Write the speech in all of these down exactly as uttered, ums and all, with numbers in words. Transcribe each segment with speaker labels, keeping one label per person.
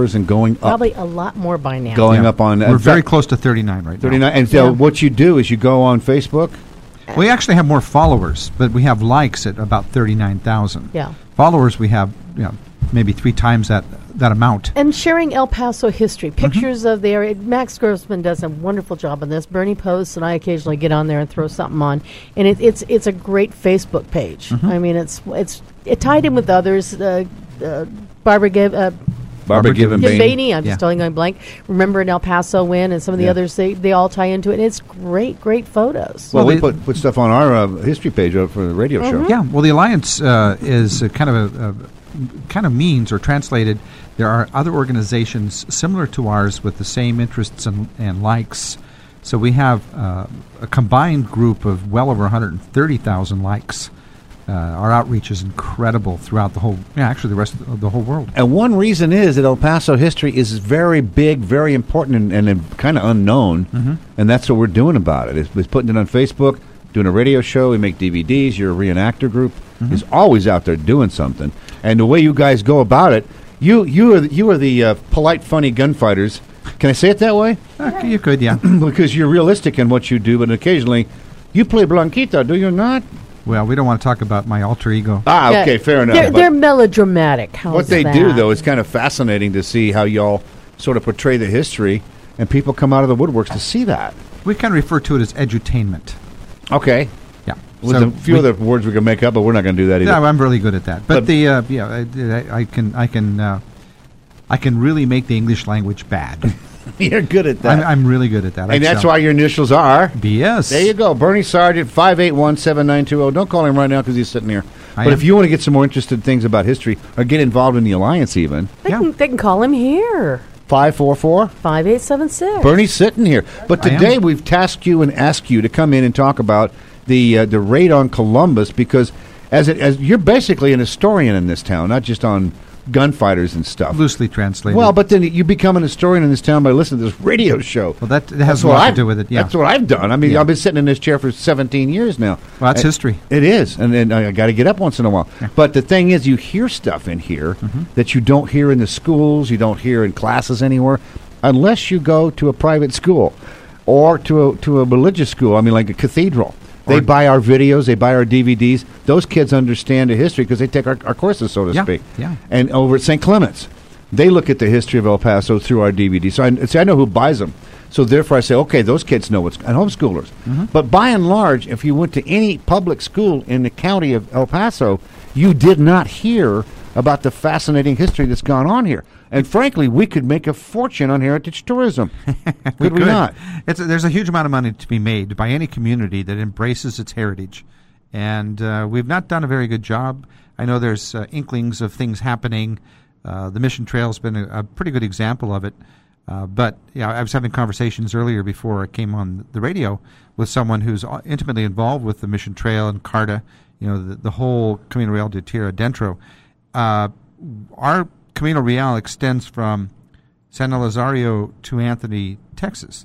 Speaker 1: followers and going up.
Speaker 2: Probably a lot more by now.
Speaker 1: Going
Speaker 3: Yeah.
Speaker 1: up on...
Speaker 3: We're
Speaker 1: uh,
Speaker 3: very close to thirty-nine right
Speaker 1: thirty-nine.
Speaker 3: now.
Speaker 1: And so
Speaker 2: Yeah.
Speaker 1: what you do is you go on Facebook.
Speaker 3: We actually have more followers, but we have likes at about thirty-nine thousand.
Speaker 2: Yeah.
Speaker 3: Followers, we have you know, maybe three times that that amount.
Speaker 2: And sharing El Paso history,
Speaker 1: Mm-hmm.
Speaker 2: pictures of the area. Max Grossman does a wonderful job on this. Bernie posts, and I occasionally get on there and throw something on. And it, it's it's a great Facebook page.
Speaker 1: Mm-hmm.
Speaker 2: I mean, it's it's it tied in with others. Uh, uh, Barbara Giv, uh,
Speaker 1: Barbara Given
Speaker 2: Giv
Speaker 1: Bain.
Speaker 2: Bainey, I'm
Speaker 3: Yeah.
Speaker 2: just telling going blank. Remember in El Paso when, and some of the
Speaker 1: Yeah.
Speaker 2: others, they, they all tie into it. And it's great, great photos.
Speaker 1: Well,
Speaker 3: Well,
Speaker 1: we
Speaker 3: they-
Speaker 1: put, put stuff on our uh, history page uh, for the radio show.
Speaker 3: Yeah, well, the Alliance uh, is a kind of a, a kind of means, or translated, there are other organizations similar to ours with the same interests and, and likes. So we have uh, a combined group of well over one hundred thirty thousand likes. Uh, our outreach is incredible throughout the whole, yeah, actually the rest of the whole world.
Speaker 1: And one reason is that El Paso history is very big, very important, and, and kind of unknown.
Speaker 3: Mm-hmm.
Speaker 1: And that's what we're doing about it. Is, is putting it on Facebook, doing a radio show. We make D V Ds. You're a reenactor group.
Speaker 3: Mm-hmm.
Speaker 1: Is always out there doing something. And the way you guys go about it, you you are the, you are the uh, polite, funny gunfighters. Can I say it that way?
Speaker 3: Uh, you could, yeah.
Speaker 1: Because you're realistic in what you do, but occasionally you play Blanquita, do you not?
Speaker 3: Well, we don't want to talk about my alter ego.
Speaker 1: Ah,
Speaker 2: Yeah,
Speaker 1: okay, fair enough.
Speaker 2: They're,
Speaker 1: but
Speaker 2: they're melodramatic. How's
Speaker 1: what they
Speaker 2: that?
Speaker 1: do, though, is kind of fascinating to see how y'all sort of portray the history, and people come out of the woodworks to see that.
Speaker 3: We kind of refer to it as edutainment.
Speaker 1: Okay.
Speaker 3: Yeah.
Speaker 1: There's
Speaker 3: So
Speaker 1: a few
Speaker 3: we-
Speaker 1: other words we can make up, but we're not going to do that either.
Speaker 3: Yeah, I'm really good at that. But,
Speaker 1: But-
Speaker 3: the uh, yeah, I, I, I can I can uh, I can really make the English language bad.
Speaker 1: You're good at that.
Speaker 3: I'm, I'm really good at that. I
Speaker 1: and that's
Speaker 3: excel.
Speaker 1: why your initials are...
Speaker 3: B S.
Speaker 1: There you go. Bernie Sargent, five eight one, seven nine two zero. Don't call him right now because he's sitting here.
Speaker 3: I
Speaker 1: but
Speaker 3: am.
Speaker 1: if you want to get some more interested things about history or get involved in the Alliance even,
Speaker 2: They,
Speaker 3: Yeah.
Speaker 2: can, they can call him here.
Speaker 1: five four four.
Speaker 2: five eight seven six.
Speaker 1: Bernie's sitting here. But
Speaker 3: I am.
Speaker 1: today we've tasked you and asked you to come in and talk about the uh, the raid on Columbus because as it, as you're basically an historian in this town, not just on gunfighters and stuff.
Speaker 3: Loosely translated.
Speaker 1: Well, but then you become an historian in this town by listening to this radio show.
Speaker 3: Well, that, that
Speaker 1: That's
Speaker 3: has a
Speaker 1: what
Speaker 3: lot
Speaker 1: I've-
Speaker 3: to do with it. Yeah.
Speaker 1: That's what I've done. I mean,
Speaker 3: Yeah.
Speaker 1: I've been sitting in this chair for seventeen years now.
Speaker 3: Well, that's
Speaker 1: And
Speaker 3: history.
Speaker 1: It is, and then I got to get up once in a while. But the thing is, you hear stuff in here
Speaker 3: Mm-hmm.
Speaker 1: that you don't hear in the schools, you don't hear in classes anywhere, unless you go to a private school or to a to a religious school. I mean, like a cathedral. They
Speaker 3: Or-
Speaker 1: buy our videos, they buy our D V Ds. Those kids understand the history because they take our, our courses, so to
Speaker 3: Yeah,
Speaker 1: speak.
Speaker 3: yeah.
Speaker 1: And over at Saint Clement's, they look at the history of El Paso through our D V Ds. So I, see, I know who buys them. So therefore, I say, okay, those kids know what's and homeschoolers.
Speaker 3: Mm-hmm.
Speaker 1: But by and large, if you went to any public school in the county of El Paso, you did not hear about the fascinating history that's gone on here. And frankly, we could make a fortune on heritage tourism. could we,
Speaker 3: could.
Speaker 1: not?
Speaker 3: It's a, there's a huge amount of money to be made by any community that embraces its heritage, and uh, we've not done a very good job. I know there's uh, inklings of things happening. Uh, the Mission Trail's been a, a pretty good example of it. Uh, but yeah, I was having conversations earlier before I came on the radio with someone who's uh, intimately involved with the Mission Trail and CARTA, you know, the, the whole Camino Real de Tierra Adentro. Uh, our Camino Real extends from San Elizario to Anthony, Texas.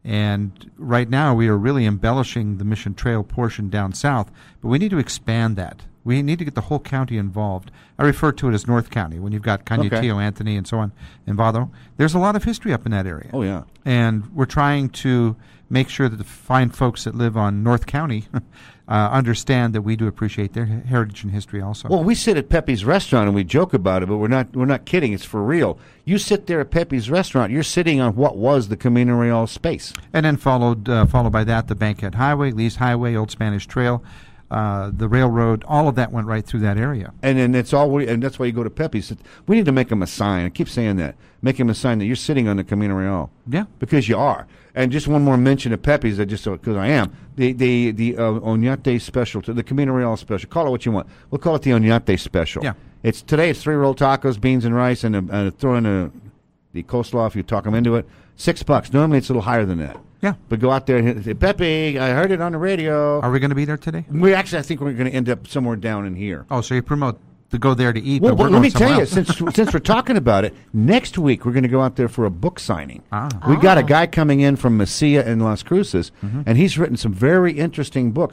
Speaker 3: And right now we are really embellishing the Mission Trail portion down south, but we need to expand that. We need to get the whole county involved. I refer to it as North County when you've got Cañutillo,
Speaker 1: Okay.
Speaker 3: Anthony, and so on, and Vado. There's a lot of history up in that area.
Speaker 1: Oh, yeah.
Speaker 3: And we're trying to make sure that the fine folks that live on North County uh, understand that we do appreciate their he- heritage and history also.
Speaker 1: Well, we sit at Pepe's restaurant and we joke about it, but we're not we're not kidding. It's for real. You sit there at Pepe's restaurant, you're sitting on what was the Camino Real space.
Speaker 3: And then followed uh, followed by that, the Bankhead Highway, Lee's Highway, Old Spanish Trail, uh, the railroad, all of that went right through that area.
Speaker 1: And then it's all we, and that's why you go to Pepe's. We need to make him a sign. I keep saying that. Make him a sign that you're sitting on the Camino Real.
Speaker 3: Yeah.
Speaker 1: Because you are. And just one more mention of Pepe's, I just because I am the the the uh, Oñate special, to the Camino Real special. Call it what you want. We'll call it the Oñate special.
Speaker 3: Yeah.
Speaker 1: It's today. It's three rolled tacos, beans and rice, and a, uh, throw in a, the coleslaw if you talk them into it. Six bucks. Normally it's a little higher than that.
Speaker 3: Yeah.
Speaker 1: But go out there and say, Pepe, I heard it on the radio.
Speaker 3: Are we going to be there today?
Speaker 1: We actually, I think we're going to end up somewhere down in here.
Speaker 3: Oh, so you promote to go there to eat,
Speaker 1: Well,
Speaker 3: but we're
Speaker 1: well, let
Speaker 3: going
Speaker 1: me
Speaker 3: somewhere
Speaker 1: tell you,
Speaker 3: else.
Speaker 1: since since we're talking about it, next week we're going to go out there for a book signing.
Speaker 3: Ah.
Speaker 1: We got a guy coming in from Mesilla and Las Cruces, and he's written some very interesting books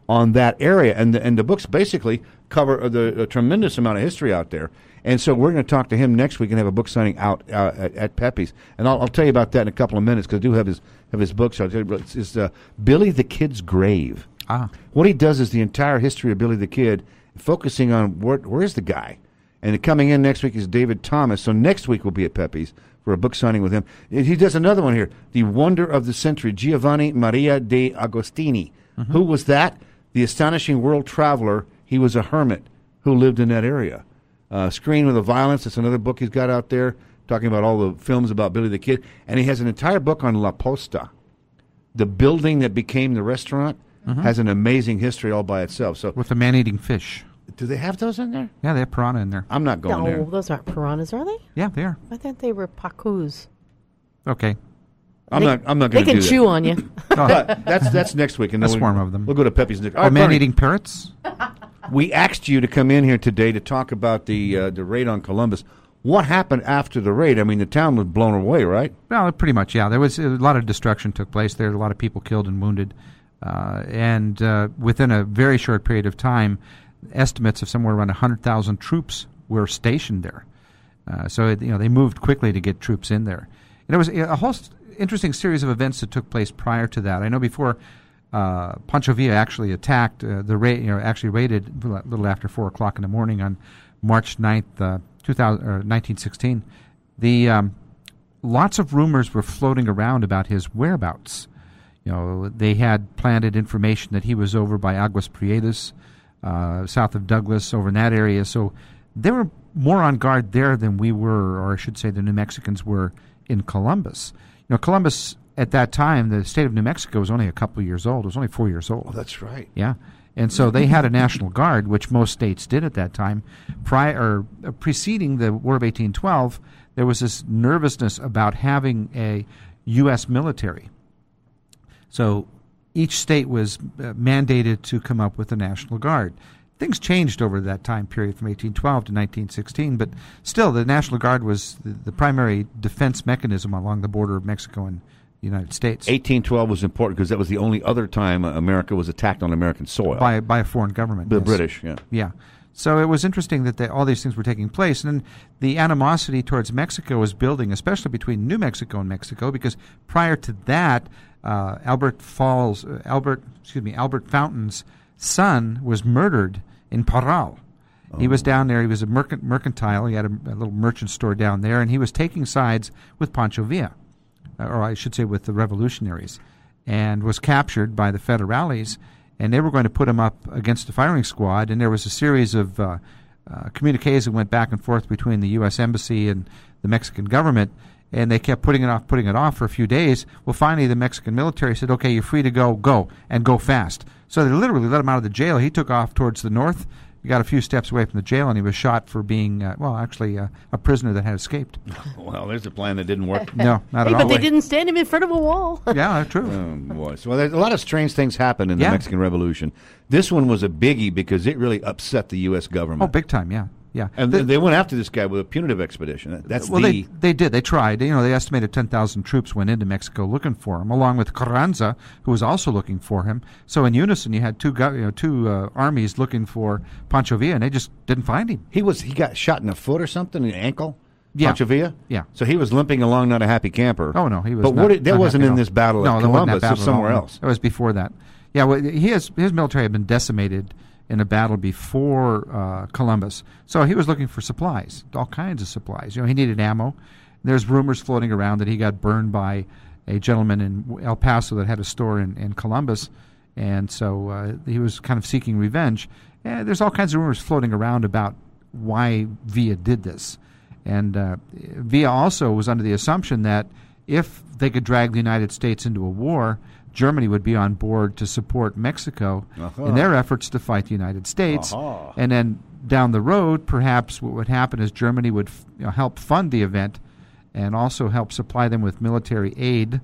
Speaker 1: on that area. And the, and the books basically cover the, a tremendous amount of history out there. And so we're going to talk to him next week and have a book signing out uh, at, at Pepe's. And I'll, I'll tell you about that in a couple of minutes because I do have his have his books. I'll tell you, it's, it's uh, Billy the Kid's Grave.
Speaker 3: Ah.
Speaker 1: What he does is the entire history of Billy the Kid, focusing on where, where's the guy. And coming in next week is David Thomas. So next week we'll be at Pepe's for a book signing with him. He does another one here, The Wonder of the Century, Giovanni Maria de Agostini. Mm-hmm. Who was that? The astonishing world traveler. He was a hermit who lived in that area. Uh, Screen with the Violence, that's another book he's got out there, talking about all the films about Billy the Kid. And he has an entire book on La Posta. The building that became the restaurant mm-hmm. has an amazing history all by itself. So
Speaker 3: with the man-eating fish.
Speaker 1: Do they have those in there?
Speaker 3: Yeah, they have piranha in there.
Speaker 1: I'm not going
Speaker 2: no,
Speaker 1: there.
Speaker 2: No, those aren't piranhas, are they?
Speaker 3: Yeah, they are.
Speaker 2: I thought they were pacus.
Speaker 3: Okay.
Speaker 1: I'm
Speaker 2: they,
Speaker 1: not. I'm not going
Speaker 2: to
Speaker 1: do
Speaker 2: They can
Speaker 1: that.
Speaker 2: chew on you.
Speaker 1: But that's that's next week, and then
Speaker 3: a
Speaker 1: we'll,
Speaker 3: swarm of them.
Speaker 1: We'll go to Pepe's next.
Speaker 3: Oh,
Speaker 1: right,
Speaker 3: man-eating parrots.
Speaker 1: We asked you to come in here today to talk about the uh, the raid on Columbus. What happened after the raid? I mean, the town was blown away, right?
Speaker 3: Well, pretty much, yeah. There was a lot of destruction took place there. A lot of people killed and wounded, uh, and uh, within a very short period of time, estimates of somewhere around one hundred thousand troops were stationed there. Uh, so it, you know they moved quickly to get troops in there. And there was a whole st- interesting series of events that took place prior to that. I know before uh, Pancho Villa actually attacked uh, the ra- you know actually raided a little after four o'clock in the morning on March ninth, uh, two thousand or nineteen sixteen. The um, lots of rumors were floating around about his whereabouts. You know, they had planted information that he was over by Aguas Prietas, uh, south of Douglas, over in that area. So they were more on guard there than we were, or I should say the New Mexicans were in Columbus. You know, Columbus at that time, the state of New Mexico was only a couple of years old. It was only four years old.
Speaker 1: Oh, that's right.
Speaker 3: Yeah. And so they had a National Guard, which most states did at that time. Prior, or, uh, preceding the War of eighteen twelve, there was this nervousness about having a U S military. So each state was uh, mandated to come up with a National Guard. Things changed over that time period from eighteen twelve to nineteen sixteen, but still the National Guard was the, the primary defense mechanism along the border of Mexico and the United States.
Speaker 1: eighteen twelve was important because that was the only other time uh, America was attacked on American soil.
Speaker 3: By, by a foreign government.
Speaker 1: The
Speaker 3: yes.
Speaker 1: British, yeah.
Speaker 3: Yeah. So it was interesting that they, all these things were taking place. And then the animosity towards Mexico was building, especially between New Mexico and Mexico, because prior to that, uh, Albert Falls, uh, Albert, excuse me, Albert Fountain's son was murdered in Parral. Oh. He was down there. He was a mercant, mercantile. He had a, a little merchant store down there, and he was taking sides with Pancho Villa, or I should say with the revolutionaries, and was captured by the Federales, and they were going to put him up against the firing squad, and there was a series of uh, uh, communiques that went back and forth between the U S Embassy and the Mexican government, and they kept putting it off, putting it off for a few days. Well, finally, the Mexican military said, okay, you're free to go, go, and go fast. So they literally let him out of the jail. He took off towards the north. He got a few steps away from the jail, and he was shot for being, uh, well, actually uh, a prisoner that had escaped.
Speaker 1: Well, there's a plan that didn't work.
Speaker 3: No, not
Speaker 2: hey,
Speaker 3: at all.
Speaker 2: but they didn't stand him in front of a wall.
Speaker 3: Yeah, true.
Speaker 1: Oh, boy. So well, there's a lot of strange things happened in the
Speaker 3: Yeah.
Speaker 1: Mexican Revolution. This one was a biggie because it really upset the U S government.
Speaker 3: Oh, big time, yeah. Yeah.
Speaker 1: And
Speaker 3: the,
Speaker 1: th- they went after this guy with a punitive expedition. That's
Speaker 3: well,
Speaker 1: the...
Speaker 3: they they did. They tried. You know, they estimated ten thousand troops went into Mexico looking for him, along with Carranza, who was also looking for him. So in unison, you had two go- you know, two uh, armies looking for Pancho Villa, and they just didn't find him.
Speaker 1: He was he got shot in the foot or something, an ankle?
Speaker 3: Yeah.
Speaker 1: Pancho Villa?
Speaker 3: Yeah.
Speaker 1: So he was limping along, not a happy camper.
Speaker 3: Oh, no, he was
Speaker 1: But
Speaker 3: not,
Speaker 1: what it, that
Speaker 3: not
Speaker 1: wasn't
Speaker 3: happy
Speaker 1: in
Speaker 3: at all.
Speaker 1: this battle
Speaker 3: no,
Speaker 1: at
Speaker 3: that wasn't
Speaker 1: Columbus.
Speaker 3: that
Speaker 1: It was
Speaker 3: battle at all.
Speaker 1: somewhere else.
Speaker 3: It was before that. Yeah, well, he has, his military had been decimated in a battle before uh, Columbus. So he was looking for supplies, all kinds of supplies. You know, he needed ammo. There's rumors floating around that he got burned by a gentleman in El Paso that had a store in, in Columbus, and so uh, he was kind of seeking revenge. And there's all kinds of rumors floating around about why Villa did this. And uh, Villa also was under the assumption that if they could drag the United States into a war, Germany would be on board to support Mexico
Speaker 1: Uh-huh.
Speaker 3: in their efforts to fight the United States.
Speaker 1: Uh-huh.
Speaker 3: And then down the road, perhaps what would happen is Germany would f- you know, help fund the event and also help supply them with military aid.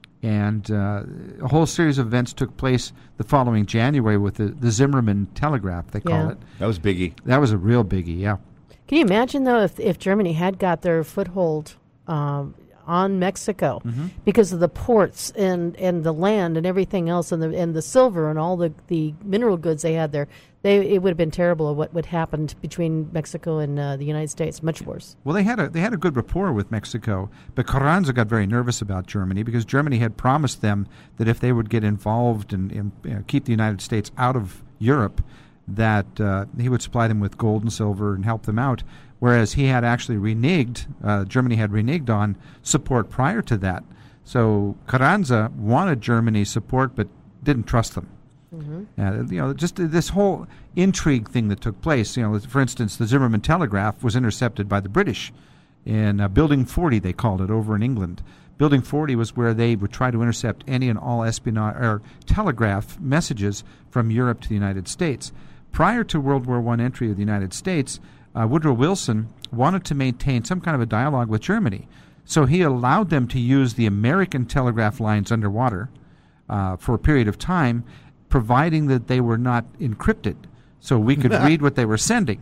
Speaker 3: And uh, a whole series of events took place the following January with the, the Zimmerman Telegraph, they call
Speaker 2: Yeah.
Speaker 3: it.
Speaker 1: That was biggie.
Speaker 3: That was a real biggie, yeah.
Speaker 2: Can you imagine, though, if, if Germany had got their foothold um, on Mexico
Speaker 3: Mm-hmm.
Speaker 2: because of the ports and, and the land and everything else and the and the silver and all the, the mineral goods they had there. They, it would have been terrible of what would happen between Mexico and uh, the United States. Much worse.
Speaker 3: Well, they had a they had a good rapport with Mexico, but Carranza got very nervous about Germany because Germany had promised them that if they would get involved and, and you know, keep the United States out of Europe, that uh, he would supply them with gold and silver and help them out. Whereas he had actually reneged, uh, Germany had reneged on support prior to that. So Carranza wanted Germany's support, but didn't trust them. Mm-hmm. Uh, you know, just this whole intrigue thing that took place. You know, for instance, the Zimmerman telegraph was intercepted by the British in uh, Building forty. They called it over in England. Building forty was where they would try to intercept any and all espionage or telegraph messages from Europe to the United States. Prior to World War One entry of the United States, uh, Woodrow Wilson wanted to maintain some kind of a dialogue with Germany, so he allowed them to use the American telegraph lines underwater uh, for a period of time, providing that they were not encrypted, so we could read what they were sending.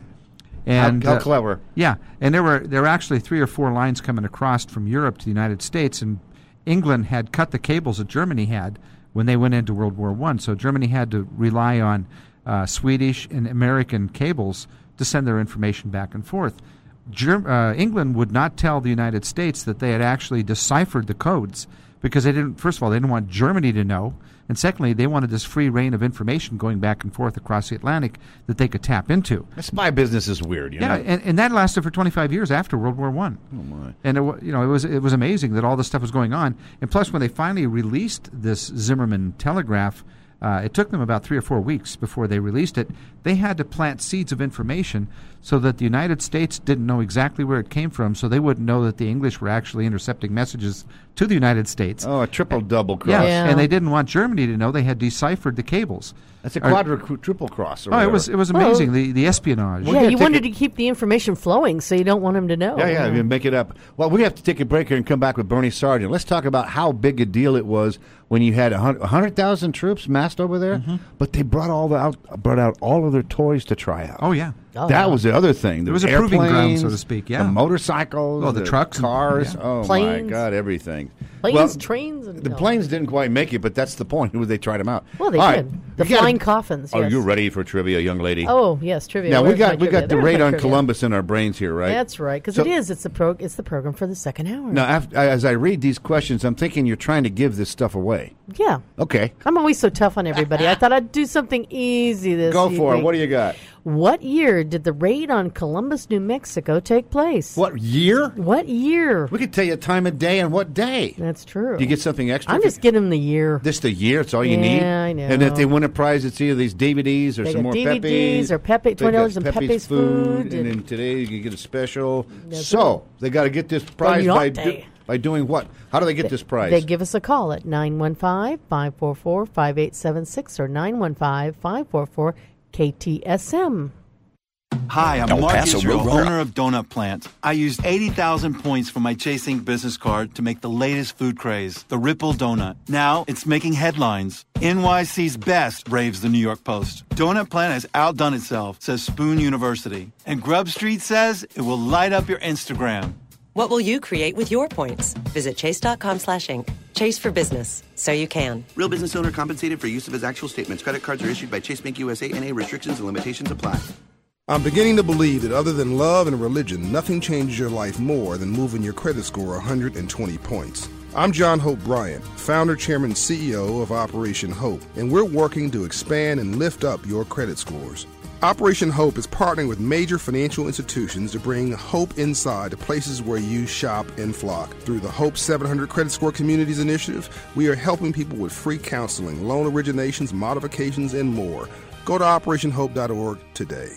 Speaker 3: And
Speaker 1: how, how
Speaker 3: uh,
Speaker 1: clever!
Speaker 3: Yeah, and there were there were actually three or four lines coming across from Europe to the United States, and England had cut the cables that Germany had when they went into World War One. So Germany had to rely on uh, Swedish and American cables to send their information back and forth. Germ- uh, England would not tell the United States that they had actually deciphered the codes because they didn't. First of all, they didn't want Germany to know. And secondly, they wanted this free reign of information going back and forth across the Atlantic that they could tap into.
Speaker 1: The spy business is weird, you
Speaker 3: yeah,
Speaker 1: know.
Speaker 3: and, and that lasted for twenty-five years after World War One.
Speaker 1: Oh my!
Speaker 3: And it, wa- you know, it was it was amazing that all this stuff was going on. And plus, when they finally released this Zimmerman telegraph, uh, it took them about three or four weeks before they released it. They had to plant seeds of information so that the United States didn't know exactly where it came from, so they wouldn't know that the English were actually intercepting messages to the United States.
Speaker 1: Oh, a triple double cross.
Speaker 3: Yeah,
Speaker 2: Yeah.
Speaker 3: and they didn't want Germany to know they had deciphered the cables.
Speaker 1: That's a
Speaker 3: Or-
Speaker 1: quadruple cross. Or
Speaker 3: Oh, it
Speaker 1: whatever.
Speaker 3: was it was amazing, the the espionage.
Speaker 1: We're
Speaker 2: yeah,
Speaker 1: gonna
Speaker 2: you
Speaker 1: take
Speaker 2: wanted
Speaker 1: it-
Speaker 2: to keep the information flowing, so you don't want them to know.
Speaker 1: Yeah, yeah, you make it up. Well, we have to take a break here and come back with Bernie Sargent. Let's talk about how big a deal it was when you had one hundred thousand troops massed over there,
Speaker 3: Mm-hmm.
Speaker 1: but they brought all the out, brought out all of their toys to try out.
Speaker 3: Oh yeah.
Speaker 2: Oh,
Speaker 1: that
Speaker 2: yeah.
Speaker 1: was the other thing. The
Speaker 3: It was a proving ground,
Speaker 1: airplanes,
Speaker 3: so to speak, yeah.
Speaker 1: The motorcycles,
Speaker 3: Oh, the trucks and-
Speaker 1: cars.
Speaker 3: yeah.
Speaker 1: Oh my
Speaker 2: Planes.
Speaker 1: God, everything.
Speaker 2: Planes,
Speaker 1: Well,
Speaker 2: trains, and
Speaker 1: The
Speaker 2: no.
Speaker 1: planes didn't quite make it, but that's the point. They tried them out.
Speaker 2: Well, they
Speaker 1: All
Speaker 2: did.
Speaker 1: right.
Speaker 2: The
Speaker 1: You gotta-
Speaker 2: flying coffins.
Speaker 1: Are
Speaker 2: yes.
Speaker 1: you ready for trivia, young lady?
Speaker 2: Oh yes, trivia.
Speaker 1: Now we
Speaker 2: Where's
Speaker 1: got
Speaker 2: my
Speaker 1: we got
Speaker 2: trivia?
Speaker 1: the
Speaker 2: There's
Speaker 1: raid
Speaker 2: my
Speaker 1: on
Speaker 2: trivia.
Speaker 1: Columbus in our brains here, right?
Speaker 2: That's right, because
Speaker 1: So-
Speaker 2: it is. It's the pro. It's the program for the second hour.
Speaker 1: Now, after, as I read these questions, I'm thinking you're trying to give this stuff away.
Speaker 2: Yeah,
Speaker 1: Okay,
Speaker 2: I'm always so tough on everybody. I thought I'd do something easy this.
Speaker 1: go for it.
Speaker 2: evening.
Speaker 1: What do you got?
Speaker 2: What year did the raid on Columbus, New Mexico, take place?
Speaker 1: What year?
Speaker 2: What year?
Speaker 1: We could tell you time of day and what day.
Speaker 2: That's true.
Speaker 1: Do you get something extra?
Speaker 2: I'm just getting the year.
Speaker 1: This the year. It's all you
Speaker 2: Yeah,
Speaker 1: need.
Speaker 2: I know.
Speaker 1: And if they win a prize, it's either these D V Ds or
Speaker 2: They
Speaker 1: some
Speaker 2: got
Speaker 1: more
Speaker 2: D V Ds
Speaker 1: Pepe's
Speaker 2: or Pepe-
Speaker 1: They
Speaker 2: twenty dollars
Speaker 1: got
Speaker 2: in Pepe's food,
Speaker 1: And,
Speaker 2: and-
Speaker 1: then today you get a special.
Speaker 2: That's
Speaker 1: So
Speaker 2: right.
Speaker 1: they got to get this prize by,
Speaker 2: Buoyante.
Speaker 1: do, by doing what? How do they get this prize?
Speaker 2: They give us a call at nine one five, five four four, five eight seven six or nine one five, five four four, K T S M.
Speaker 4: Hi, I'm
Speaker 5: El
Speaker 4: Mark
Speaker 5: Paso
Speaker 4: Israel,
Speaker 5: Roadrunner.
Speaker 4: owner of Donut Plant. I used eighty thousand points from my Chasing business card to make the latest food craze, the Ripple Donut. Now it's making headlines. N Y C's best, raves the New York Post. Donut Plant has outdone itself, says Spoon University. And Grub Street says it will light up your Instagram.
Speaker 6: What will you create with your points? Visit chase.com slash inc. Chase for business, so you can.
Speaker 7: Real business owner compensated for use of his actual statements. Credit cards are issued by Chase Bank U S A N A. Restrictions and limitations apply.
Speaker 8: I'm beginning to believe that other than love and religion, nothing changes your life more than moving your credit score one hundred twenty points. I'm John Hope Bryant, founder, chairman, C E O of Operation Hope, and we're working to expand and lift up your credit scores. Operation Hope is partnering with major financial institutions to bring hope inside to places where you shop and flock. Through the Hope seven hundred Credit Score Communities Initiative, we are helping people with free counseling, loan originations, modifications, and more. Go to operation hope dot org today.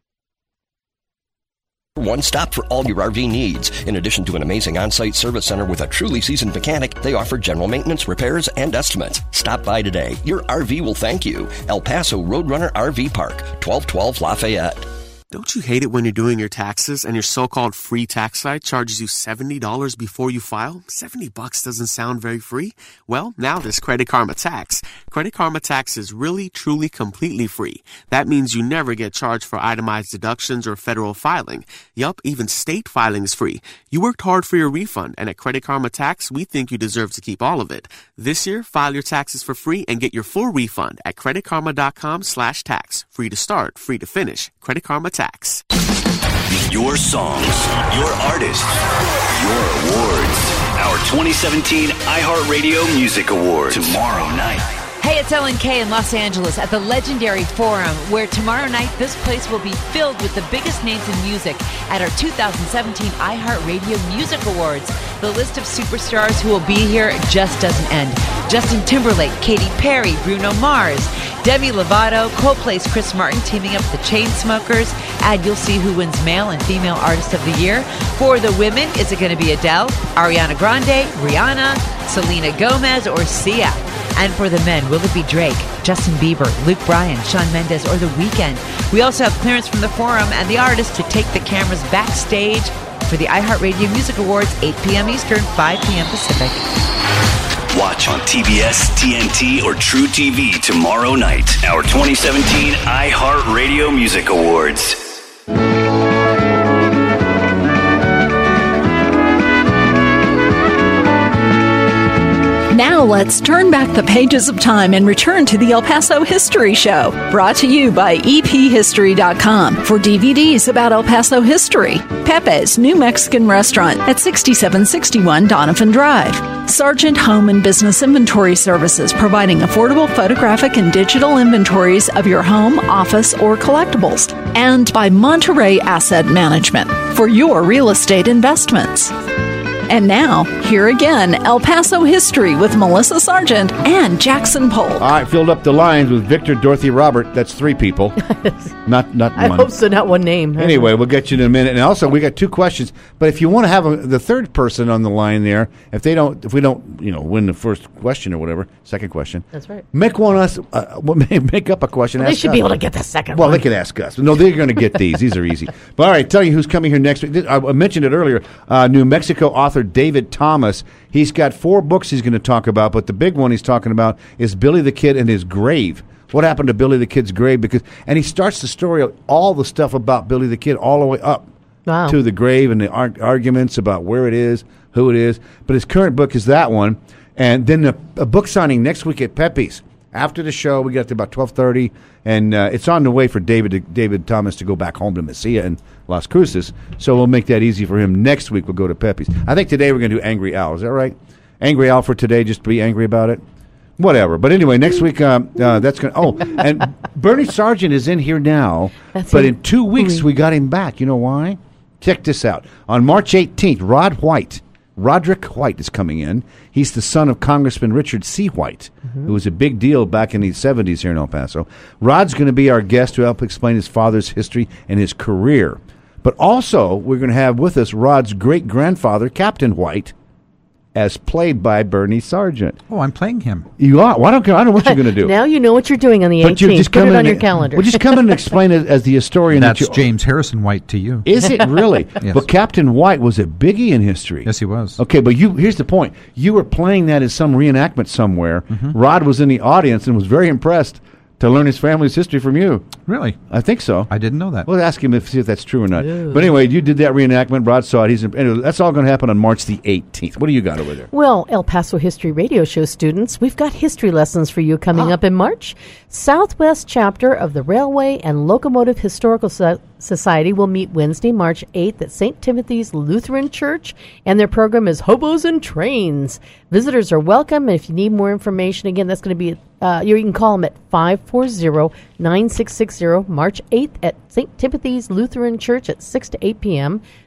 Speaker 5: One stop for all your R V needs. In addition to an amazing on-site service center with a truly seasoned mechanic, they offer general maintenance, repairs, and estimates. Stop by today. Your R V will thank you. El Paso Roadrunner R V Park, twelve twelve Lafayette.
Speaker 9: Don't you hate it when you're doing your taxes and your so-called free tax site charges you seventy dollars before you file? seventy bucks doesn't sound very free. Well, now there's Credit Karma Tax. Credit Karma Tax is really, truly, completely free. That means you never get charged for itemized deductions or federal filing. Yup, even state filing is free. You worked hard for your refund, and at Credit Karma Tax, we think you deserve to keep all of it. This year, file your taxes for free and get your full refund at creditkarma.com slash tax. Free to start, free to finish. Credit Karma Tax.
Speaker 10: Your songs, your artists, your awards. Our twenty seventeen iHeartRadio Music Awards. Tomorrow night.
Speaker 11: Hey, it's Ellen Kay in Los Angeles at the legendary Forum, where tomorrow night this place will be filled with the biggest names in music at our two thousand seventeen iHeartRadio Music Awards. The list of superstars who will be here just doesn't end. Justin Timberlake, Katy Perry, Bruno Mars, Demi Lovato, Coldplay's Chris Martin teaming up with the Chainsmokers. And you'll see who wins Male and Female Artist of the Year. For the women, is it going to be Adele, Ariana Grande, Rihanna, Selena Gomez, or Sia? And for the men, will it be Drake, Justin Bieber, Luke Bryan, Shawn Mendes, or The Weeknd? We also have clearance from the Forum and the artists to take the cameras backstage for the iHeartRadio Music Awards, eight p.m. Eastern, five p.m. Pacific.
Speaker 10: Watch on T B S, T N T, or True T V tomorrow night. Our twenty seventeen iHeartRadio Music Awards.
Speaker 12: Now let's turn back the pages of time and return to the El Paso History Show, brought to you by E P history dot com for D V Ds about El Paso history. Pepe's New Mexican Restaurant at sixty-seven sixty-one Donovan Drive. Sargent Home and Business Inventory Services, providing affordable photographic and digital inventories of your home, office, or collectibles. And by Monterey Asset Management for your real estate investments. And now, here again, El Paso History with Melissa Sargent and Jackson Polk.
Speaker 1: All right, filled up the lines with Victor, Dorothy, Robert. That's three people. not not
Speaker 2: I
Speaker 1: one.
Speaker 2: hope so, not one name.
Speaker 1: Anyway, we'll get you in a minute. And also, we got two questions. But if you want to have a, the third person on the line there, if they don't, if we don't, you know, win the first question or whatever, second question.
Speaker 2: That's right.
Speaker 1: Make one us. Uh, make up a question.
Speaker 2: Well, they
Speaker 1: ask
Speaker 2: should
Speaker 1: us.
Speaker 2: be able to get the second
Speaker 1: well,
Speaker 2: one.
Speaker 1: Well, they can ask us. No, they're going to get these. These are easy. But all right, tell you who's coming here next week. I mentioned it earlier. Uh, New Mexico author David Thomas. He's got four books he's going to talk about, but the big one he's talking about is Billy the Kid and his grave. What happened to Billy the Kid's grave? Because and he starts the story of all the stuff about Billy the Kid all the way up
Speaker 2: wow.
Speaker 1: to the grave and the ar- arguments about where it is, who it is. But his current book is that one. And then a, a book signing next week at Pepe's. After the show, we get to about twelve thirty, and uh, it's on the way for David to, David Thomas to go back home to Mesilla and Las Cruces, so we'll make that easy for him. Next week, we'll go to Pepe's. I think today we're going to do Angry Al. Is that right? Angry Al for today, just to be angry about it? Whatever. But anyway, next week, uh, uh, that's going to... Oh, and Bernie Sargent is in here now,
Speaker 2: that's
Speaker 1: but
Speaker 2: a,
Speaker 1: in two weeks, we got him back. You know why? Check this out. On March eighteenth, Rod White... Roderick White is coming in. He's the son of Congressman Richard C. White, mm-hmm. who was a big deal back in the seventies here in El Paso. Rod's going to be our guest to help explain his father's history and his career. But also, we're going to have with us Rod's great-grandfather, Captain White, as played by Bernie Sargent.
Speaker 3: Oh, I'm playing him.
Speaker 1: You are? Well, I don't, I don't know what you're going to do.
Speaker 2: Now you know what you're doing on the
Speaker 1: but
Speaker 2: eighteenth.
Speaker 1: Just
Speaker 2: Put it on
Speaker 1: in,
Speaker 2: your calendar.
Speaker 1: Well, just come in and explain it as the historian.
Speaker 3: That's
Speaker 1: that you,
Speaker 3: James Harrison White to you.
Speaker 1: Is it really?
Speaker 3: Yes.
Speaker 1: But Captain White was a biggie in history.
Speaker 3: Yes, he was.
Speaker 1: Okay, but you here's the point. You were playing that as some reenactment somewhere. Mm-hmm. Rod was in the audience and was very impressed to learn his family's history from you.
Speaker 3: Really?
Speaker 1: I think so.
Speaker 3: I didn't know that.
Speaker 1: We'll ask him if see if that's true or not.
Speaker 2: Ew.
Speaker 1: But anyway, you did that reenactment. Rod saw it. He's anyway, that's all going to happen on March the eighteenth. What do you got over there?
Speaker 2: Well, El Paso History Radio Show students, we've got history lessons for you coming ah. up in March. Southwest chapter of the Railway and Locomotive Historical so- Society will meet Wednesday, March eighth at Saint Timothy's Lutheran Church, and their program is Hobos and Trains. Visitors are welcome, and if you need more information, again, that's going to be, uh, you can call them at five four zero, nine six six zero, March eighth at Saint Timothy's Lutheran Church at six to eight p.m.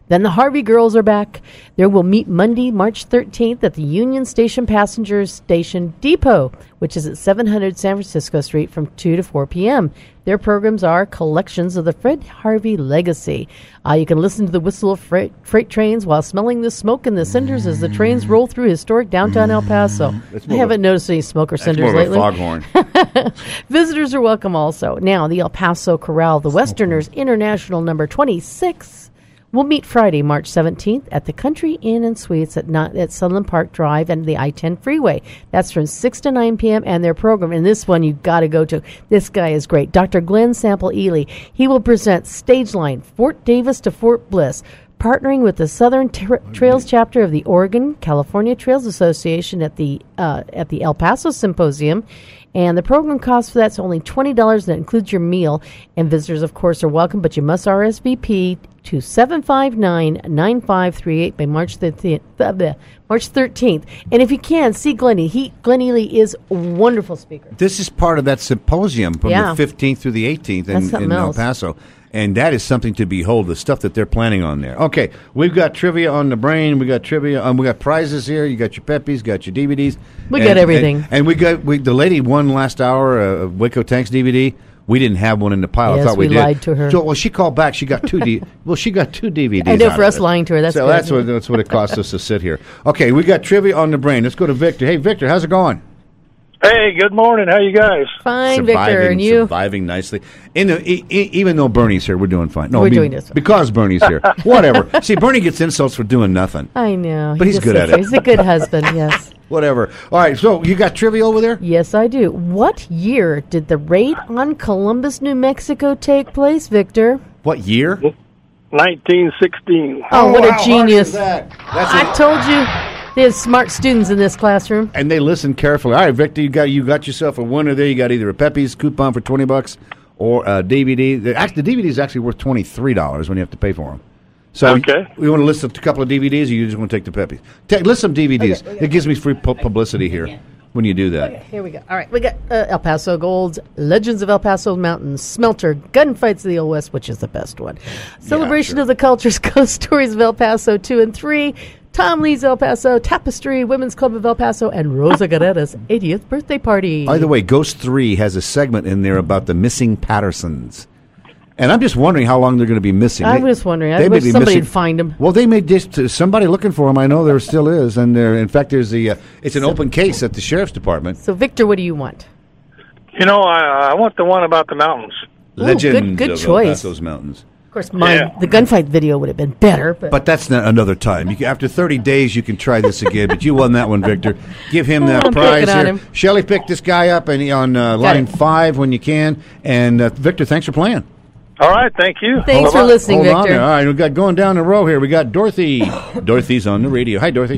Speaker 2: Then the Harvey Girls are back. They will meet Monday, March thirteenth at the Union Station Passenger Station Depot, which is at seven hundred San Francisco Street from two to four p.m. Their programs are collections of the Fred Harvey legacy. Uh, you can listen to the whistle of freight, freight trains while smelling the smoke and the cinders as the trains roll through historic downtown El Paso. I haven't noticed any smoke or cinders
Speaker 1: more of
Speaker 2: lately.
Speaker 1: a foghorn.
Speaker 2: Visitors are welcome also. Now, the El Paso Corral, the Westerners International number twenty-six, will meet Friday, March seventeenth at the Country Inn and Suites at, not, at Sunland Park Drive and the I ten freeway. That's from six to nine p.m. and their program. And this one you've got to go to. This guy is great. Doctor Glenn Sample Ely. He will present Stage Line, Fort Davis to Fort Bliss, partnering with the Southern Tra- Trails chapter of the Oregon California Trails Association at the uh, at the El Paso Symposium. And the program cost for that's only twenty dollars, and that includes your meal. And visitors, of course, are welcome, but you must R S V P to seven five nine, nine five three eight by March thirteenth. March thirteenth. And if you can, see Glenn Ely. He, Glenn Ely is a wonderful speaker.
Speaker 1: This is part of that symposium from
Speaker 2: Yeah.
Speaker 1: the fifteenth through the eighteenth in,
Speaker 2: That's
Speaker 1: in El
Speaker 2: else.
Speaker 1: Paso. And that is something to behold, the stuff that they're planning on there. Okay, we've got trivia on the brain. We got trivia. Um, we got prizes here. You got your Peppies, got your D V Ds.
Speaker 2: We
Speaker 1: and,
Speaker 2: got everything.
Speaker 1: And, and we got we, the lady won last hour uh, of Waco Tanks D V D. We didn't have one in the pile.
Speaker 2: Yes,
Speaker 1: I thought we,
Speaker 2: we
Speaker 1: did.
Speaker 2: lied to her.
Speaker 1: So, well, she called back. She got two D. Well, she got two D V Ds.
Speaker 2: I know
Speaker 1: out
Speaker 2: for
Speaker 1: of
Speaker 2: us
Speaker 1: it.
Speaker 2: lying to her, that's
Speaker 1: so
Speaker 2: good.
Speaker 1: that's what that's what it cost us to sit here. Okay, we got trivia on the brain. Let's go to Victor. Hey, Victor, how's it going?
Speaker 13: Hey, good morning. How you guys?
Speaker 2: Fine, Victor, and you?
Speaker 1: Surviving nicely. In the, e- e- even though Bernie's here, we're doing fine. No,
Speaker 2: We're
Speaker 1: I mean,
Speaker 2: doing this.
Speaker 1: because Bernie's here. Whatever. See, Bernie gets insults for doing nothing.
Speaker 2: I know.
Speaker 1: But
Speaker 2: He
Speaker 1: he's
Speaker 2: just
Speaker 1: good
Speaker 2: sits
Speaker 1: at
Speaker 2: there.
Speaker 1: it.
Speaker 2: He's a good husband, yes.
Speaker 1: Whatever. All right, so you got trivia over there?
Speaker 2: Yes, I do. What year did the raid on Columbus, New Mexico take place, Victor?
Speaker 1: What year?
Speaker 13: nineteen sixteen.
Speaker 2: Oh, what
Speaker 1: how
Speaker 2: a
Speaker 1: harsh
Speaker 2: genius.
Speaker 1: is that? That's
Speaker 2: I
Speaker 1: a-
Speaker 2: told you there's smart students in this classroom.
Speaker 1: And they listen carefully. All right, Victor, you got you got yourself a winner there. You got either a Pepe's coupon for twenty bucks or a D V D. The, actually, the D V D is actually worth twenty-three dollars when you have to pay for them. So
Speaker 13: Okay.
Speaker 1: we want to list a couple of D V Ds, or you just want to take the Pepe's? Take, list some D V Ds.
Speaker 2: Okay, okay.
Speaker 1: It gives me free pu- publicity here when you do that.
Speaker 2: Here we go. All right, we got uh, El Paso Gold, Legends of El Paso Mountains, Smelter, Gunfights of the Old West, which is the best one. Celebration
Speaker 1: sure.
Speaker 2: of the Cultures, Ghost Stories of El Paso two and three, Tom Lee's El Paso, Tapestry, Women's Club of El Paso, and Rosa Guerrera's eightieth birthday party.
Speaker 1: By the way, Ghost three has a segment in there about the missing Pattersons. And I'm just wondering how long they're going to be missing.
Speaker 2: I'm
Speaker 1: They-
Speaker 2: just wondering. I
Speaker 1: they may
Speaker 2: wish
Speaker 1: be
Speaker 2: somebody
Speaker 1: missing-
Speaker 2: would find them.
Speaker 1: Well, they may just uh, somebody looking for them. I know there still is, and there. In fact, there's the. Uh, it's an open case at the sheriff's department.
Speaker 2: So, Victor, what do you want?
Speaker 13: You know, I, I want the one about the mountains.
Speaker 1: Legends
Speaker 2: good- good
Speaker 1: of
Speaker 2: choice.
Speaker 1: El Paso's mountains.
Speaker 2: Of course, mine,
Speaker 13: Yeah.
Speaker 2: the gunfight video would have been better, but,
Speaker 1: But that's not another time. You can, after thirty days, you can try this again. But you won that one, Victor. Give him that
Speaker 2: I'm
Speaker 1: prize
Speaker 2: picking on
Speaker 1: here.
Speaker 2: him.
Speaker 1: Shelley, pick this guy up and he, on uh, line
Speaker 2: it.
Speaker 1: five when you can. And uh, Victor, thanks for playing.
Speaker 13: All right, thank you.
Speaker 2: thanks for
Speaker 13: Bye-bye.
Speaker 2: listening,
Speaker 1: Hold on
Speaker 2: Victor.
Speaker 1: there. All right, we've got going down the row here. We got Dorothy. Dorothy's on the radio. Hi, Dorothy.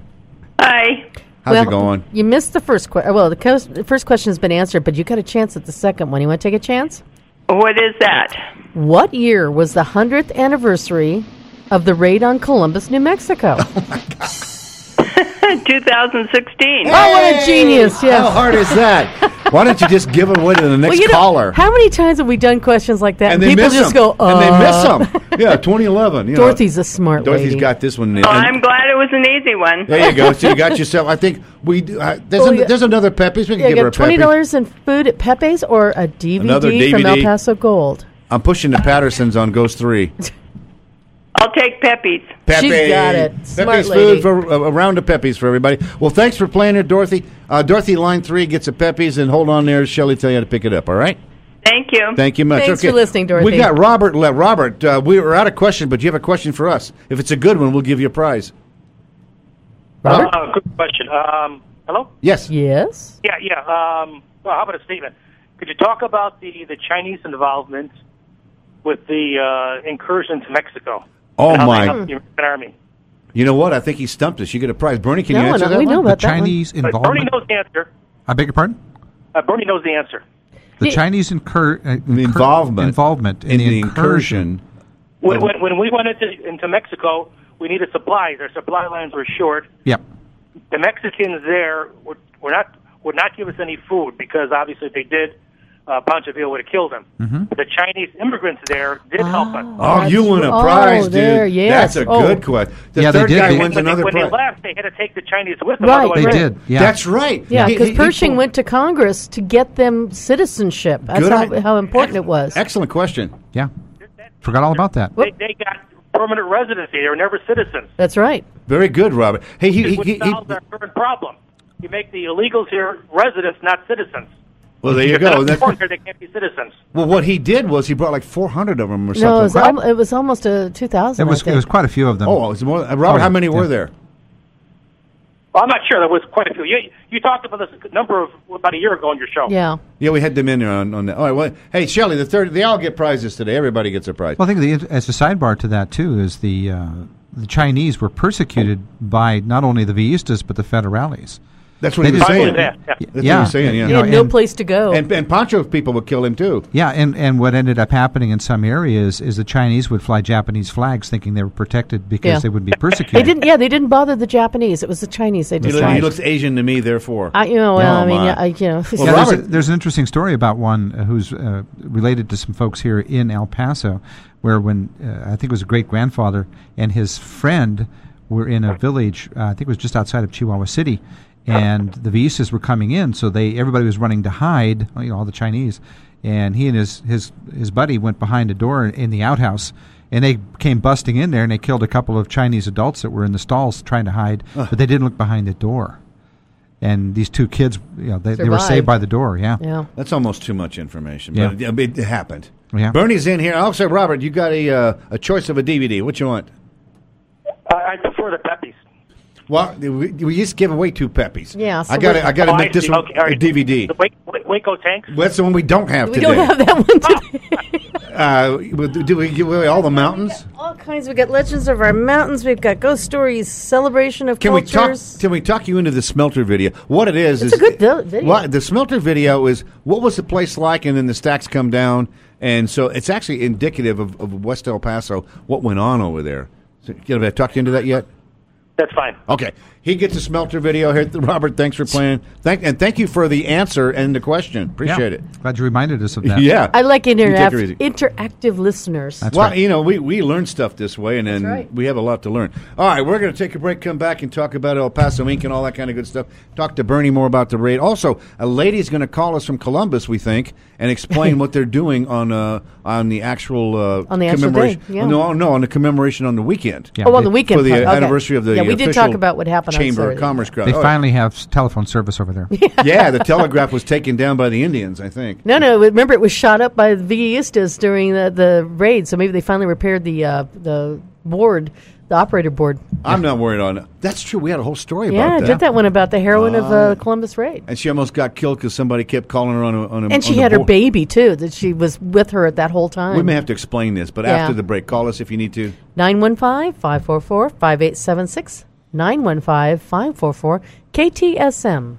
Speaker 14: Hi.
Speaker 1: How's
Speaker 2: well,
Speaker 1: it going?
Speaker 2: You missed the first question. Well, the, co- the first question has been answered, but you got a chance at the second one. You want to take a chance?
Speaker 14: What is that?
Speaker 2: What year was the hundredth anniversary of the raid on Columbus, New Mexico?
Speaker 14: two thousand sixteen.
Speaker 2: Oh, what a genius! Yes.
Speaker 1: How hard is that? Why don't you just give it away to the next
Speaker 2: Well, you know,
Speaker 1: caller?
Speaker 2: how many times have we done questions like that?
Speaker 1: and
Speaker 2: And,
Speaker 1: they
Speaker 2: people
Speaker 1: miss
Speaker 2: just
Speaker 1: them.
Speaker 2: go, uh,
Speaker 1: and they miss them. Yeah, twenty eleven. You know.
Speaker 2: Dorothy's a smart
Speaker 1: Dorothy's
Speaker 2: lady.
Speaker 1: got this one.
Speaker 14: Oh,
Speaker 1: And-
Speaker 14: I'm glad it was an easy one.
Speaker 1: There you go. So you got yourself. I think we. do- Uh, there's,
Speaker 2: Oh,
Speaker 1: an,
Speaker 2: yeah.
Speaker 1: there's another Pepe's. We can
Speaker 2: Yeah,
Speaker 1: give
Speaker 2: you
Speaker 1: her a
Speaker 2: got twenty
Speaker 1: Pepe's.
Speaker 2: dollars in food at Pepe's or a D V D
Speaker 1: Another
Speaker 2: from El
Speaker 1: D V D.
Speaker 2: Paso Gold.
Speaker 1: I'm pushing the Pattersons on Ghost three.
Speaker 14: I'll take Pepe's.
Speaker 1: Pepe.
Speaker 2: She's got it. Smart
Speaker 1: Pepe's
Speaker 2: lady.
Speaker 1: food for uh, a round of Pepe's for everybody. Well, thanks for playing it, Dorothy. Uh, Dorothy, line three gets a Pepe's, and hold on there. Shelley tell you how to pick it up. All right.
Speaker 14: Thank you.
Speaker 1: Thank you much.
Speaker 2: Thanks
Speaker 1: okay.
Speaker 2: for listening, Dorothy.
Speaker 1: We got Robert. Le- Robert, uh, we were out of question, but you have a question for us. If it's a good one, we'll give you a prize.
Speaker 2: Robert?
Speaker 15: Uh, good question. Um, hello?
Speaker 1: Yes.
Speaker 2: Yes.
Speaker 15: Yeah, yeah. Um, well, how about a statement? Could you talk about the, the Chinese involvement with the uh, incursion to Mexico?
Speaker 1: Oh,
Speaker 15: and how
Speaker 1: my.
Speaker 15: they helped the American Army.
Speaker 1: You know what? I think he stumped us. You get a prize. Bernie, can
Speaker 2: No,
Speaker 1: you answer
Speaker 2: no,
Speaker 1: that
Speaker 2: we
Speaker 1: one?
Speaker 2: know
Speaker 3: The
Speaker 2: about that one.
Speaker 3: Chinese
Speaker 15: But Bernie
Speaker 3: involvement.
Speaker 15: knows the answer.
Speaker 3: I beg your pardon?
Speaker 15: Uh, Bernie knows the answer.
Speaker 3: The
Speaker 2: The-
Speaker 3: Chinese incur, uh, incur
Speaker 1: involvement.
Speaker 3: involvement in,
Speaker 1: in
Speaker 3: the,
Speaker 1: the
Speaker 3: incursion.
Speaker 1: incursion.
Speaker 15: When, when, when we went into, into Mexico, we needed supplies. Our supply lines were short.
Speaker 3: Yep.
Speaker 15: The Mexicans there would, were not, would not give us any food because obviously if they did, uh, Pancho Villa would have killed him.
Speaker 3: Mm-hmm.
Speaker 15: The Chinese immigrants there did help us.
Speaker 1: Oh, you win a
Speaker 2: oh,
Speaker 1: prize, dude.
Speaker 2: there, yes.
Speaker 1: That's a
Speaker 2: Oh.
Speaker 1: good question. The
Speaker 3: Yeah, they
Speaker 1: third
Speaker 3: did.
Speaker 1: guy
Speaker 3: They-
Speaker 1: wins
Speaker 15: When, they,
Speaker 1: another
Speaker 15: when they
Speaker 1: prize.
Speaker 15: left, they had to take the Chinese with them.
Speaker 2: Right,
Speaker 15: otherwise
Speaker 3: They
Speaker 2: right.
Speaker 3: did. Yeah.
Speaker 1: That's right.
Speaker 2: Yeah,
Speaker 1: He-
Speaker 2: because
Speaker 1: he- he
Speaker 2: Pershing
Speaker 1: pulled-
Speaker 2: went to Congress to get them citizenship. That's
Speaker 1: Good
Speaker 2: how,
Speaker 1: idea.
Speaker 2: how important it was.
Speaker 1: Excellent question.
Speaker 3: Yeah. Forgot all about that.
Speaker 15: They, they got permanent residency. They were never citizens.
Speaker 2: That's right.
Speaker 1: Very good, Robert. Hey, he,
Speaker 15: It
Speaker 1: he,
Speaker 15: would
Speaker 1: he, he
Speaker 15: solve our current problem. You make the illegals here residents, not citizens.
Speaker 1: well, there you
Speaker 15: If they're
Speaker 1: go.
Speaker 15: not
Speaker 1: That's,
Speaker 15: born here, they can't be citizens.
Speaker 1: well, what he did was he brought like four hundred of them or
Speaker 2: No, it
Speaker 1: something.
Speaker 2: was, al- it was almost a two thousand.
Speaker 3: It was
Speaker 2: I think.
Speaker 3: it was quite a few of them.
Speaker 1: oh, it was more. uh, Robert,
Speaker 3: Oh,
Speaker 1: how many
Speaker 3: yeah.
Speaker 1: were there?
Speaker 15: Well, I'm not sure. There was quite a few. You, you talked about this number of about a year ago on your show.
Speaker 2: Yeah.
Speaker 1: Yeah, we had them in there on, on that. All right. Well, hey, Shelley, the third. They all get prizes today. Everybody gets a prize.
Speaker 3: Well, I think the, as a sidebar to that too is the uh, the Chinese were persecuted by not only the Villistas but the Federales.
Speaker 1: That's what
Speaker 3: They
Speaker 1: he was
Speaker 3: just-
Speaker 1: saying.
Speaker 15: Yeah, yeah.
Speaker 1: That's what
Speaker 3: Yeah.
Speaker 1: he was saying. Yeah.
Speaker 3: You
Speaker 2: He
Speaker 3: know,
Speaker 2: had no
Speaker 3: and-
Speaker 2: place to go.
Speaker 1: And, and Pancho people would kill him too.
Speaker 3: Yeah, and, and what ended up happening in some areas is the Chinese would fly Japanese flags thinking they were protected because
Speaker 2: Yeah.
Speaker 3: they would be persecuted.
Speaker 2: They didn't. Yeah, they didn't bother the Japanese. It was the Chinese they
Speaker 1: He, lo-
Speaker 2: disliked.
Speaker 1: he looks Asian to me, therefore.
Speaker 2: I, you know, well,
Speaker 1: Oh,
Speaker 2: I mean,
Speaker 1: my.
Speaker 2: yeah, I, you know,
Speaker 1: Well,
Speaker 3: Yeah, there's, a,
Speaker 1: Robert-
Speaker 3: there's an interesting story about one uh, who's uh, related to some folks here in El Paso, where when uh, I think it was a great grandfather and his friend were in a village, uh, I think it was just outside of Chihuahua City, and the Villistas were coming in, so they everybody was running to hide, you know, all the Chinese, and he and his his his buddy went behind a door in the outhouse. And they came busting in there, and they killed a couple of Chinese adults that were in the stalls trying to hide,
Speaker 1: Ugh.
Speaker 3: but they didn't look behind the door. And these two kids, you know, they, they were
Speaker 2: Survived.
Speaker 3: saved by the door. Yeah.
Speaker 2: yeah.
Speaker 1: That's almost too much information.
Speaker 3: Yeah.
Speaker 1: But yeah, it, it happened.
Speaker 3: Yeah.
Speaker 1: Bernie's in here. Also, Robert, you got a uh, a choice of a D V D. What you want?
Speaker 15: I, I prefer the Peppies.
Speaker 1: Well, we, we just give away two Peppies.
Speaker 2: Yeah, so
Speaker 1: I got to.
Speaker 2: we're-
Speaker 1: I got to
Speaker 15: Oh, I
Speaker 1: make this
Speaker 15: see.
Speaker 1: one
Speaker 15: Okay, all right.
Speaker 1: a D V D.
Speaker 15: The Wake, Waco tanks.
Speaker 1: That's the one we don't have
Speaker 2: We
Speaker 1: today.
Speaker 2: don't have that one today.
Speaker 1: uh, do we give away all the mountains?
Speaker 2: All kinds. We got Legends of Our Mountains. We've got Ghost Stories, Celebration of
Speaker 1: Can we talk?
Speaker 2: Cultures.
Speaker 1: Can we talk you into the smelter video? What it is
Speaker 2: It's
Speaker 1: is
Speaker 2: a good vi- video.
Speaker 1: What, the smelter video is what was the place like, and then the stacks come down, and so it's actually indicative of, of West El Paso. What went on over there? So, have I talked you into that yet?
Speaker 15: That's fine.
Speaker 1: Okay, he gets a smelter video here. Robert, thanks for playing. Thank and thank you for the answer and the question. Appreciate
Speaker 3: Yeah.
Speaker 1: it.
Speaker 3: Glad you reminded us of that.
Speaker 1: Yeah,
Speaker 2: I like
Speaker 1: You take it
Speaker 2: interact-
Speaker 1: easy.
Speaker 2: interactive listeners.
Speaker 3: That's
Speaker 1: well,
Speaker 3: right.
Speaker 1: you know, we, we learn stuff this way, and then
Speaker 2: right.
Speaker 1: we have a lot to learn. All right, we're going to take a break, come back, and talk about El Paso Incorporated and all that kind of good stuff. Talk to Bernie more about the raid. Also, a lady's going to call us from Columbus, we think, and explain what they're doing on uh, on the actual uh,
Speaker 2: On the actual
Speaker 1: commemoration.
Speaker 2: day, yeah.
Speaker 1: No, no, on the commemoration on the weekend.
Speaker 3: Yeah,
Speaker 2: oh, on
Speaker 3: they-
Speaker 2: the weekend
Speaker 1: for the
Speaker 2: part,
Speaker 1: uh,
Speaker 2: okay.
Speaker 1: anniversary of the
Speaker 2: Yeah, we did
Speaker 1: official
Speaker 2: talk about what happened on
Speaker 1: Chamber of
Speaker 2: Saturday.
Speaker 1: Commerce crowd.
Speaker 3: They
Speaker 1: Oh,
Speaker 3: finally have s- telephone service over there.
Speaker 1: yeah, the telegraph was taken down by the Indians, I think.
Speaker 2: No, no. Remember, it was shot up by the Villistas during the, the raid. So maybe they finally repaired the uh, the board, the operator board.
Speaker 1: I'm not worried on it. That's true. We had a whole story
Speaker 2: Yeah,
Speaker 1: about
Speaker 2: I
Speaker 1: that.
Speaker 2: did that one about the heroine of
Speaker 1: Ah.
Speaker 2: uh, Columbus raid.
Speaker 1: And she almost got killed because somebody kept calling her on a on a
Speaker 2: And she
Speaker 1: on the
Speaker 2: had her
Speaker 1: board.
Speaker 2: baby, too, that she was with her at that whole time.
Speaker 1: We may have to explain this, but
Speaker 2: Yeah.
Speaker 1: after the break, call us if you need to.
Speaker 2: nine one five, five four four, five eight seven six. nine one five, five four four, K T S M.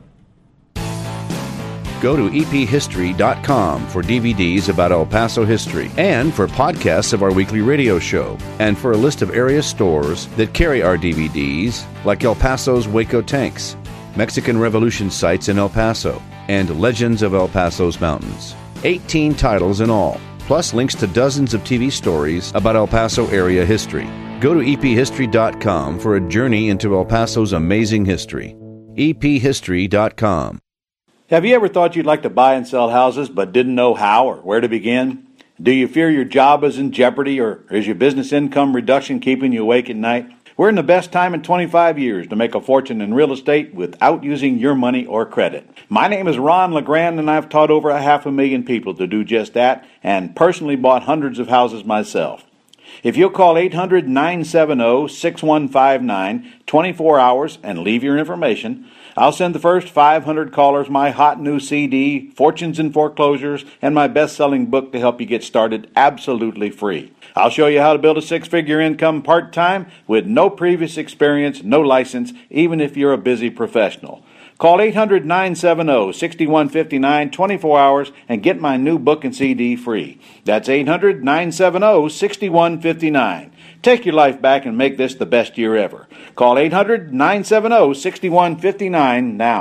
Speaker 16: Go to e p history dot com for D V Ds about El Paso history and for podcasts of our weekly radio show and for a list of area stores that carry our D V Ds like El Paso's Waco Tanks, Mexican Revolution sites in El Paso, and Legends of El Paso's Mountains. eighteen titles in all, plus links to dozens of T V stories about El Paso area history. Go to e p history dot com for a journey into El Paso's amazing history. e p history dot com.
Speaker 17: Have you ever thought you'd like to buy and sell houses but didn't know how or where to begin? Do you fear your job is in jeopardy, or is your business income reduction keeping you awake at night? We're in the best time in twenty-five years to make a fortune in real estate without using your money or credit. My name is Ron LeGrand, and I've taught over a half a million people to do just that and personally bought hundreds of houses myself. If you'll call eight hundred, nine seven zero, six one five nine twenty-four hours and leave your information, I'll send the first five hundred callers my hot new C D, Fortunes and Foreclosures, and my best-selling book to help you get started absolutely free. I'll show you how to build a six-figure income part-time with no previous experience, no license, even if you're a busy professional. Call eight hundred, nine seven zero, six one five nine twenty-four hours and get my new book and C D free. That's eight hundred, nine seven zero, six one five nine. Take your life back and make this the best year ever. Call eight hundred, nine seven zero, six one five nine now.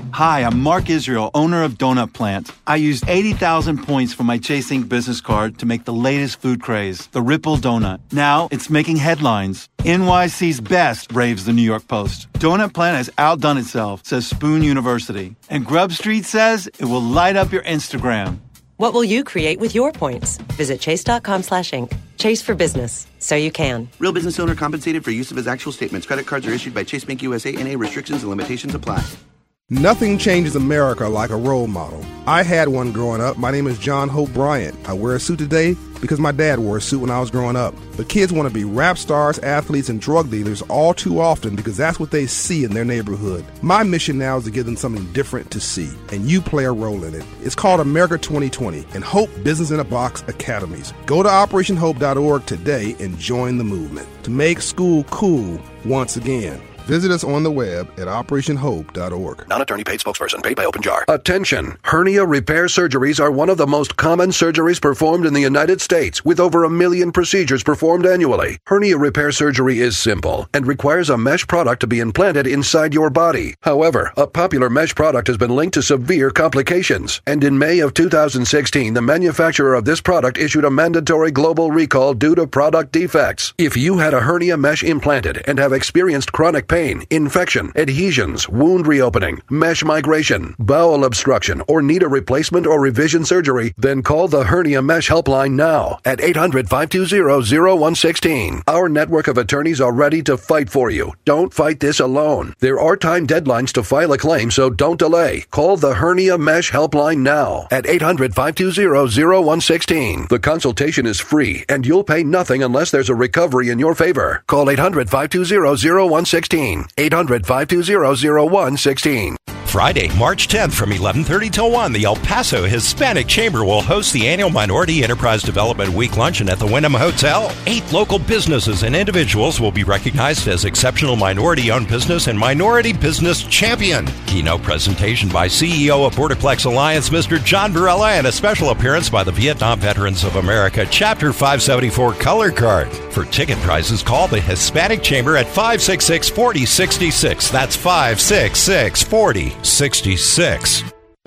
Speaker 4: Hi, I'm Mark Israel, owner of Donut Plant. I used eighty thousand points for my Chase Ink business card to make the latest food craze, the Ripple Donut. Now it's making headlines. N Y C's best, raves the New York Post. Donut Plant has outdone itself, says Spoon University. And Grub Street says it will light up your Instagram.
Speaker 6: What will you create with your points? Visit chase.com slash ink. Chase for business, so you can.
Speaker 7: Real business owner compensated for use of his actual statements. Credit cards are issued by Chase Bank U S A N A. Restrictions and limitations apply.
Speaker 8: Nothing changes America like a role model. I had one growing up. My name is John Hope Bryant. I wear a suit today because my dad wore a suit when I was growing up. But kids want to be rap stars, athletes, and drug dealers all too often because that's what they see in their neighborhood. My mission now is to give them something different to see, and you play a role in it. It's called America twenty twenty and Hope Business in a Box Academies. Go to operation hope dot org today and join the movement to make school cool once again. Visit us on the web at operation hope dot org.
Speaker 18: Non-attorney paid spokesperson paid by Open Jar. Attention! Hernia repair surgeries are one of the most common surgeries performed in the United States, with over a million procedures performed annually. Hernia repair surgery is simple and requires a mesh product to be implanted inside your body. However, a popular mesh product has been linked to severe complications, and in May of two thousand sixteen, the manufacturer of this product issued a mandatory global recall due to product defects. If you had a hernia mesh implanted and have experienced chronic pain, Pain, infection, adhesions, wound reopening, mesh migration, bowel obstruction, or need a replacement or revision surgery, then call the Hernia Mesh Helpline now at eight hundred, five two zero, zero one one six. Our network of attorneys are ready to fight for you. Don't fight this alone. There are time deadlines to file a claim, so don't delay. Call the Hernia Mesh Helpline now at eight hundred, five two zero, zero one one six. The consultation is free, and you'll pay nothing unless there's a recovery in your favor. Call eight hundred, five two zero, zero one one six. eight hundred, five two zero, zero one one six.
Speaker 19: Friday, March tenth from eleven thirty till one, the El Paso Hispanic Chamber will host the annual Minority Enterprise Development Week luncheon at the Wyndham Hotel. Eight local businesses and individuals will be recognized as exceptional minority-owned business and minority business champion. Keynote presentation by C E O of Borderplex Alliance, Mister John Barella, and a special appearance by the Vietnam Veterans of America Chapter five seventy-four Color Card. For ticket prices, call the Hispanic Chamber at five six six, four zero six six. That's five six six, four zero six six.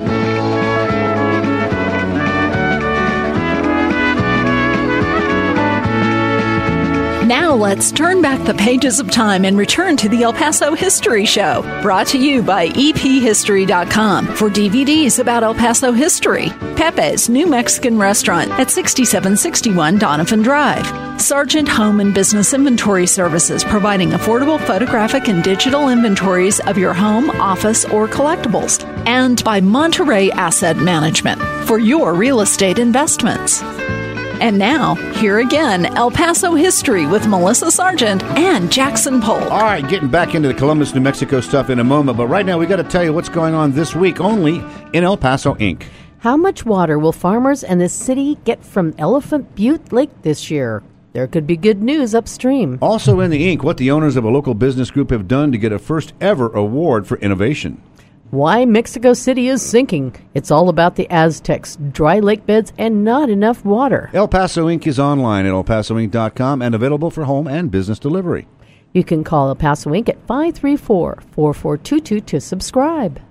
Speaker 12: Now let's turn back the pages of time and return to the El Paso History Show, brought to you by E P history dot com for D V Ds about El Paso history. Pepe's New Mexican Restaurant at sixty-seven sixty-one Donovan Drive. Sargent Home and Business Inventory Services, providing affordable photographic and digital inventories of your home, office, or collectibles. And by Monterey Asset Management for your real estate investments. And now, here again, El Paso History with Melissa Sargent and Jackson Polk.
Speaker 1: All right, getting back into the Columbus, New Mexico stuff in a moment, but right now we got to tell you what's going on this week only in El Paso, Incorporated.
Speaker 2: How much water will farmers and the city get from Elephant Butte Lake this year? There could be good news upstream.
Speaker 1: Also in the ink, what the owners of a local business group have done to get a first ever award for innovation.
Speaker 2: Why Mexico City is sinking. It's all about the Aztecs, dry lake beds, and not enough water.
Speaker 1: El Paso Incorporated is online at el paso inc dot com and available for home and business delivery.
Speaker 2: You can call El Paso Incorporated at five three four, four four two two to subscribe.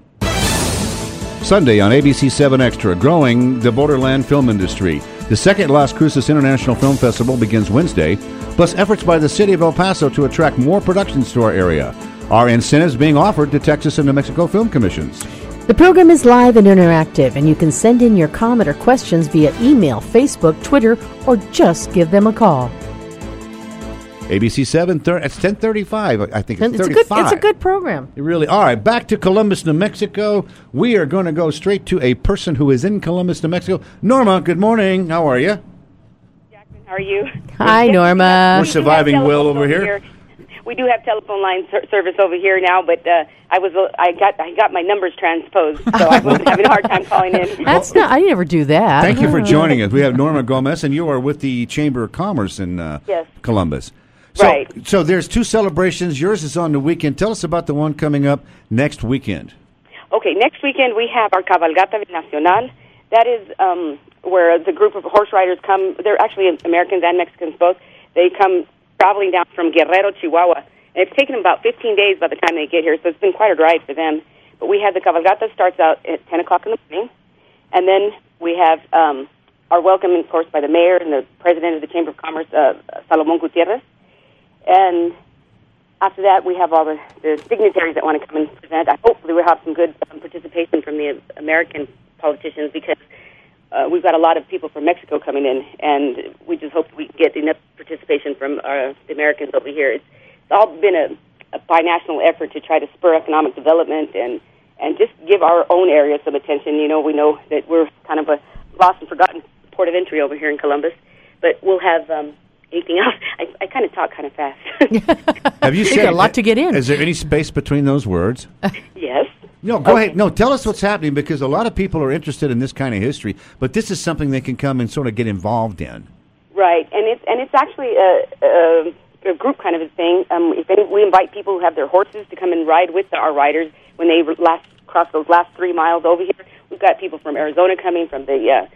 Speaker 1: Sunday on A B C seven Extra, growing the borderland film industry. The second Las Cruces International Film Festival begins Wednesday, plus efforts by the city of El Paso to attract more productions to our area. Are incentives being offered to Texas and New Mexico film commissions?
Speaker 2: The program is live and interactive, and you can send in your comment or questions via email, Facebook, Twitter, or just give them a call.
Speaker 1: A B C seven, it's ten thirty-five. I think it's,
Speaker 2: it's
Speaker 1: thirty-five.
Speaker 2: A good, it's a good program.
Speaker 1: It really. All right, back to Columbus, New Mexico. We are going to go straight to a person who is in Columbus, New Mexico. Norma, good morning. How are you?
Speaker 20: Jackson, how are you?
Speaker 2: Hi, Norma.
Speaker 1: We're surviving well over here.
Speaker 20: here. We do have telephone line ser- service over here now, but uh, I was uh, I got I got my numbers transposed, so I was having a hard time calling in.
Speaker 2: That's not. I never do that.
Speaker 1: Thank you for joining us. We have Norma Gomez, and you are with the Chamber of Commerce in uh,
Speaker 20: yes.
Speaker 1: Columbus. So,
Speaker 20: right.
Speaker 1: So there's two celebrations. Yours is on the weekend. Tell us about the one coming up next weekend.
Speaker 20: Okay, next weekend we have our Cabalgata Nacional. That is um, where the group of horse riders come. They're actually Americans and Mexicans both. They come traveling down from Guerrero, Chihuahua. And it's taken them about fifteen days by the time they get here, so it's been quite a ride for them. But we have the cabalgata starts out at ten o'clock in the morning, and then we have um, our welcome, of course, by the mayor and the president of the Chamber of Commerce, uh, Salomon Gutierrez. And after that, we have all the, the dignitaries that want to come and present. I hopefully we'll have some good um, participation from the American politicians, because uh, we've got a lot of people from Mexico coming in, and we just hope we get enough participation from our, the Americans over here. It's, it's all been a, a binational effort to try to spur economic development and, and just give our own area some attention. You know, we know that we're kind of a lost and forgotten port of entry over here in Columbus, but we'll have... Um, Anything else? I, I kind of talk kind of fast.
Speaker 1: Have you
Speaker 2: You've
Speaker 1: said
Speaker 2: got a lot to get in.
Speaker 1: Is there any space between those words?
Speaker 20: Yes.
Speaker 1: No, go
Speaker 20: Okay.
Speaker 1: ahead. No, tell us what's happening, because a lot of people are interested in this kind of history, but this is something they can come and sort of get involved in.
Speaker 20: Right, and it's and it's actually a, a, a group kind of a thing. Um, if any, we invite people who have their horses to come and ride with the, our riders when they last cross those last three miles over here. We've got people from Arizona coming, from the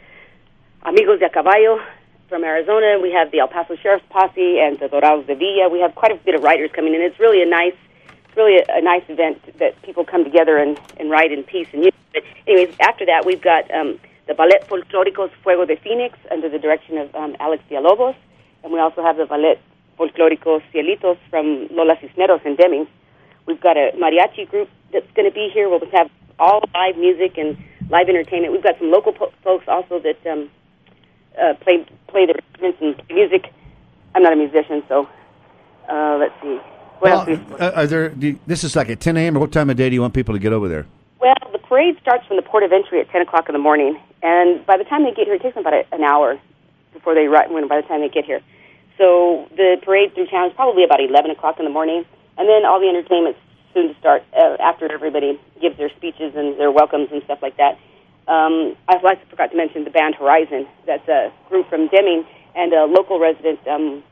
Speaker 20: uh, Amigos de a Caballo. From Arizona, we have the El Paso Sheriff's Posse and the Dorados de Villa. We have quite a bit of riders coming in. It's really a nice, it's really a, a nice event that people come together and, and ride in peace and unity. But anyways, after that, we've got um, the Ballet Folclóricos Fuego de Phoenix under the direction of um, Alex Villalobos, and we also have the Ballet Folclóricos Cielitos from Lola Cisneros and Deming. We've got a mariachi group that's going to be here. We'll have all live music and live entertainment. We've got some local po- folks also that um, uh, play play their instruments and play music. I'm not a musician, so uh, let's see. What
Speaker 1: Well,
Speaker 20: else we
Speaker 1: uh, are there? Do you, this is like at ten a.m. or what time of day do you want people to get over there?
Speaker 20: Well, the parade starts from the port of entry at ten o'clock in the morning, and by the time they get here, it takes them about a, an hour before they ride, when by the time they get here. So the parade through town is probably about eleven o'clock in the morning, and then all the entertainment's soon to start uh, after everybody gives their speeches and their welcomes and stuff like that. Um, I also forgot to mention the band Horizon. That's a group from Deming and a local resident, um,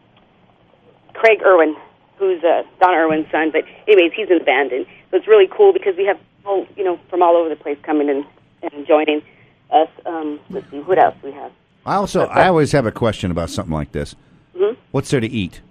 Speaker 20: Craig Irwin, who's uh, Donna Irwin's son. But anyways, he's in the band, and so it's really cool because we have people, you know, from all over the place coming and, and joining us. Um, let's see, what else we have?
Speaker 1: I also, I always have a question about something like this.
Speaker 20: Mm-hmm.
Speaker 1: What's there to eat?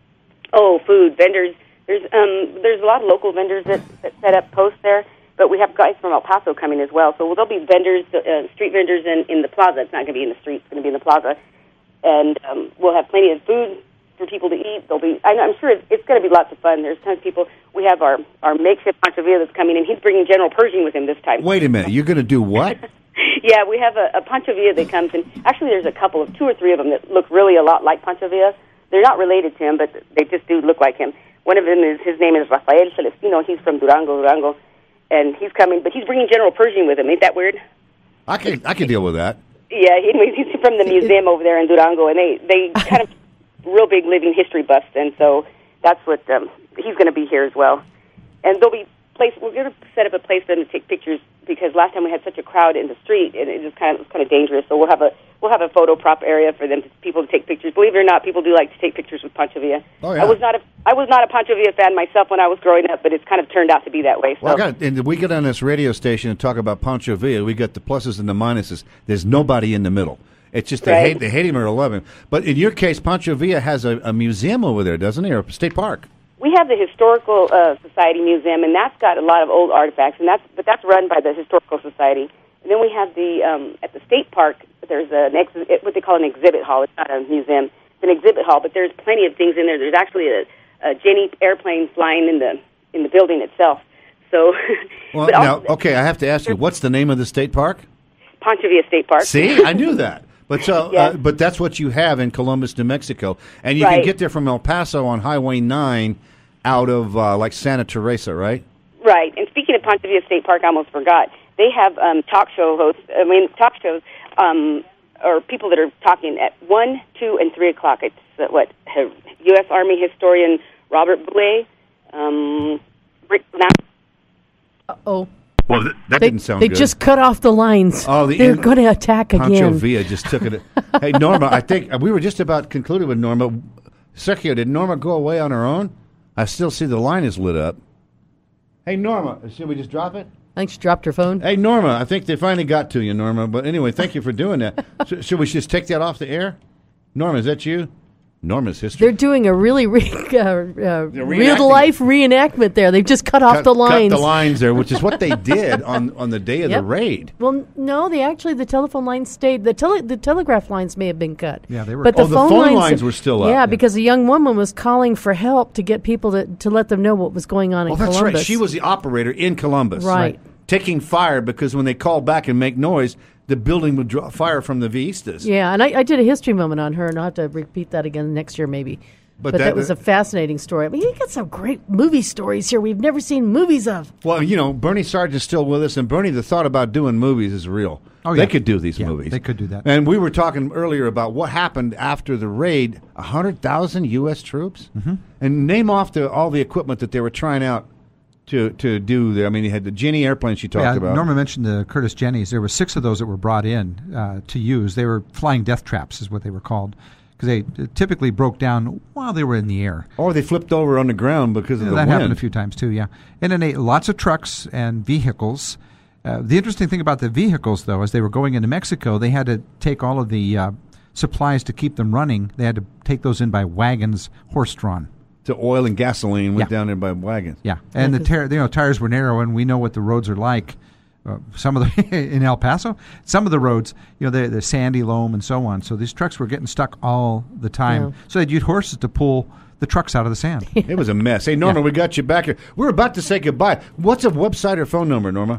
Speaker 20: Oh, food vendors. There's um, there's a lot of local vendors that, that set up posts there, but we have guys from El Paso coming as well. So there'll be vendors, uh, street vendors in, in the plaza. It's not going to be in the street. It's going to be in the plaza, and um, we'll have plenty of food for people to eat. There'll be, I'm, I'm sure it's, it's going to be lots of fun. There's tons of people. We have our our makeshift Pancho Villa that's coming in. He's bringing General Pershing with him this time.
Speaker 1: Wait a minute. You're going to do what?
Speaker 20: Yeah, we have a, a Pancho Villa that comes in. Actually, there's a couple of two or three of them that look really a lot like Pancho Villa. They're not related to him, but they just do look like him. One of them is, his name is Rafael Celestino. He's from Durango, Durango, and he's coming, but he's bringing General Pershing with him. Ain't that weird?
Speaker 1: I can I can deal with that.
Speaker 20: Yeah, anyways, he's from the museum over there in Durango, and they they kind of real big living history buffs, and so that's what um, he's going to be here as well. And there'll be place. We're going to set up a place for them to take pictures because last time we had such a crowd in the street, and it was kind of it was kind of dangerous. So we'll have a we'll have a photo prop area for them to, people to take pictures. Believe it or not, people do like to take pictures with Pancho Villa.
Speaker 1: Oh, yeah.
Speaker 20: I was not a I was not a Pancho Villa fan myself when I was growing up, but it's kind of turned out to be that way. So.
Speaker 1: Well, I got, and we get on this radio station and talk about Pancho Villa. We got the pluses and the minuses. There's nobody in the middle. It's just they
Speaker 20: Right.
Speaker 1: hate they hate him or love him. But in your case, Pancho Villa has a, a museum over there, doesn't he, or a state park?
Speaker 20: We have the Historical uh, Society Museum, and that's got a lot of old artifacts, and that's but that's run by the Historical Society. And then we have the um, at the state park. There's an ex- what they call an exhibit hall. It's not a museum; it's an exhibit hall. But there's plenty of things in there. There's actually a, a Jenny airplane flying in the in the building itself. So,
Speaker 1: Well,
Speaker 20: but
Speaker 1: now,
Speaker 20: also,
Speaker 1: okay, I have to ask you, what's the name of the state park?
Speaker 20: Pancho Villa State Park.
Speaker 1: See, I knew that. But so,
Speaker 20: Yeah.
Speaker 1: uh, but that's what you have in Columbus, New Mexico, and you
Speaker 20: Right.
Speaker 1: can get there from El Paso on Highway nine, out of uh, like Santa Teresa, right?
Speaker 20: Right. And speaking of Pancho Villa State Park, I almost forgot. They have um, talk show hosts. I mean, talk shows, um, or people that are talking at one, two, and three o'clock. It's uh, what U S Army historian Robert Boulay, um, Rick
Speaker 2: Oh.
Speaker 1: Well, th- that
Speaker 2: they,
Speaker 1: didn't sound
Speaker 2: They
Speaker 1: good.
Speaker 2: just cut off the lines.
Speaker 1: Oh, the
Speaker 2: They're
Speaker 1: in-
Speaker 2: going to attack
Speaker 1: Pancho
Speaker 2: again.
Speaker 1: Villa just took it. Hey, Norma, I think uh, we were just about concluded with Norma. Sergio, did Norma go away on her own? I still see the line is lit up. Hey, Norma, should we just drop it?
Speaker 2: I think she dropped her phone.
Speaker 1: Hey, Norma, I think they finally got to you, Norma. But anyway, thank you for doing that. Sh- should we just take that off the air? Norma, is that you? Norma's history.
Speaker 2: They're doing a really re- uh, uh,
Speaker 1: reenacting
Speaker 2: real life reenactment there. They've just cut, cut off the lines.
Speaker 1: Cut the lines there, which is what they did on, on the day of
Speaker 2: Yep.
Speaker 1: the raid.
Speaker 2: Well, no, they actually the telephone lines stayed. The tele, the telegraph lines may have been cut.
Speaker 3: Yeah, they were.
Speaker 2: But
Speaker 1: oh,
Speaker 2: the phone,
Speaker 1: phone
Speaker 2: lines,
Speaker 1: lines were still up.
Speaker 2: Yeah,
Speaker 1: Yeah.
Speaker 2: because a young woman was calling for help to get people to to let them know what was going on
Speaker 1: Oh,
Speaker 2: in
Speaker 1: that's
Speaker 2: Columbus.
Speaker 1: right. She was the operator in Columbus.
Speaker 2: Right.
Speaker 1: Taking fire because when they called back and make noise, the building would draw fire from the Vistas.
Speaker 2: Yeah, and I, I did a history moment on her, and I'll have to repeat that again next year maybe.
Speaker 1: But
Speaker 2: But,
Speaker 1: that-
Speaker 2: that, was a fascinating story. I mean, you got some great movie stories here we've never seen movies of.
Speaker 1: Well, you know, Bernie Sargent's still with us, and Bernie, the thought about doing movies is real.
Speaker 3: Oh,
Speaker 1: They
Speaker 3: yeah.
Speaker 1: could do these
Speaker 3: Yeah,
Speaker 1: movies.
Speaker 3: they could do that.
Speaker 1: And we were talking earlier about what happened after the raid, one hundred thousand U S troops?
Speaker 3: Mm-hmm.
Speaker 1: And name off the, all the equipment that they were trying out to, to do there. I mean, you had the Jenny airplanes she talked
Speaker 3: yeah,
Speaker 1: about.
Speaker 3: Norma mentioned the Curtis Jennies. There were six of those that were brought in uh, to use. They were flying death traps, is what they were called, because they typically broke down while they were in the air.
Speaker 1: Or they flipped over on the ground because of
Speaker 3: Yeah,
Speaker 1: the
Speaker 3: that
Speaker 1: wind.
Speaker 3: happened a few times too, yeah. And then they, lots of trucks and vehicles. Uh, the interesting thing about the vehicles, though, as they were going into Mexico, they had to take all of the uh, supplies to keep them running. They had to take those in by wagons, horse-drawn.
Speaker 1: To oil and gasoline went
Speaker 3: Yeah.
Speaker 1: down there by wagons.
Speaker 3: Yeah, and the tar- you know tires were narrow, and we know what the roads are like. Uh, some of the in El Paso, some of the roads, you know, they're, they're sandy, loam, and so on. So these trucks were getting stuck all the time.
Speaker 2: Yeah.
Speaker 3: So they'd use horses to pull the trucks out of the sand.
Speaker 1: It was a mess. Hey, Norma,
Speaker 3: Yeah.
Speaker 1: we got you back here. We're about to say goodbye. What's a website or phone number, Norma?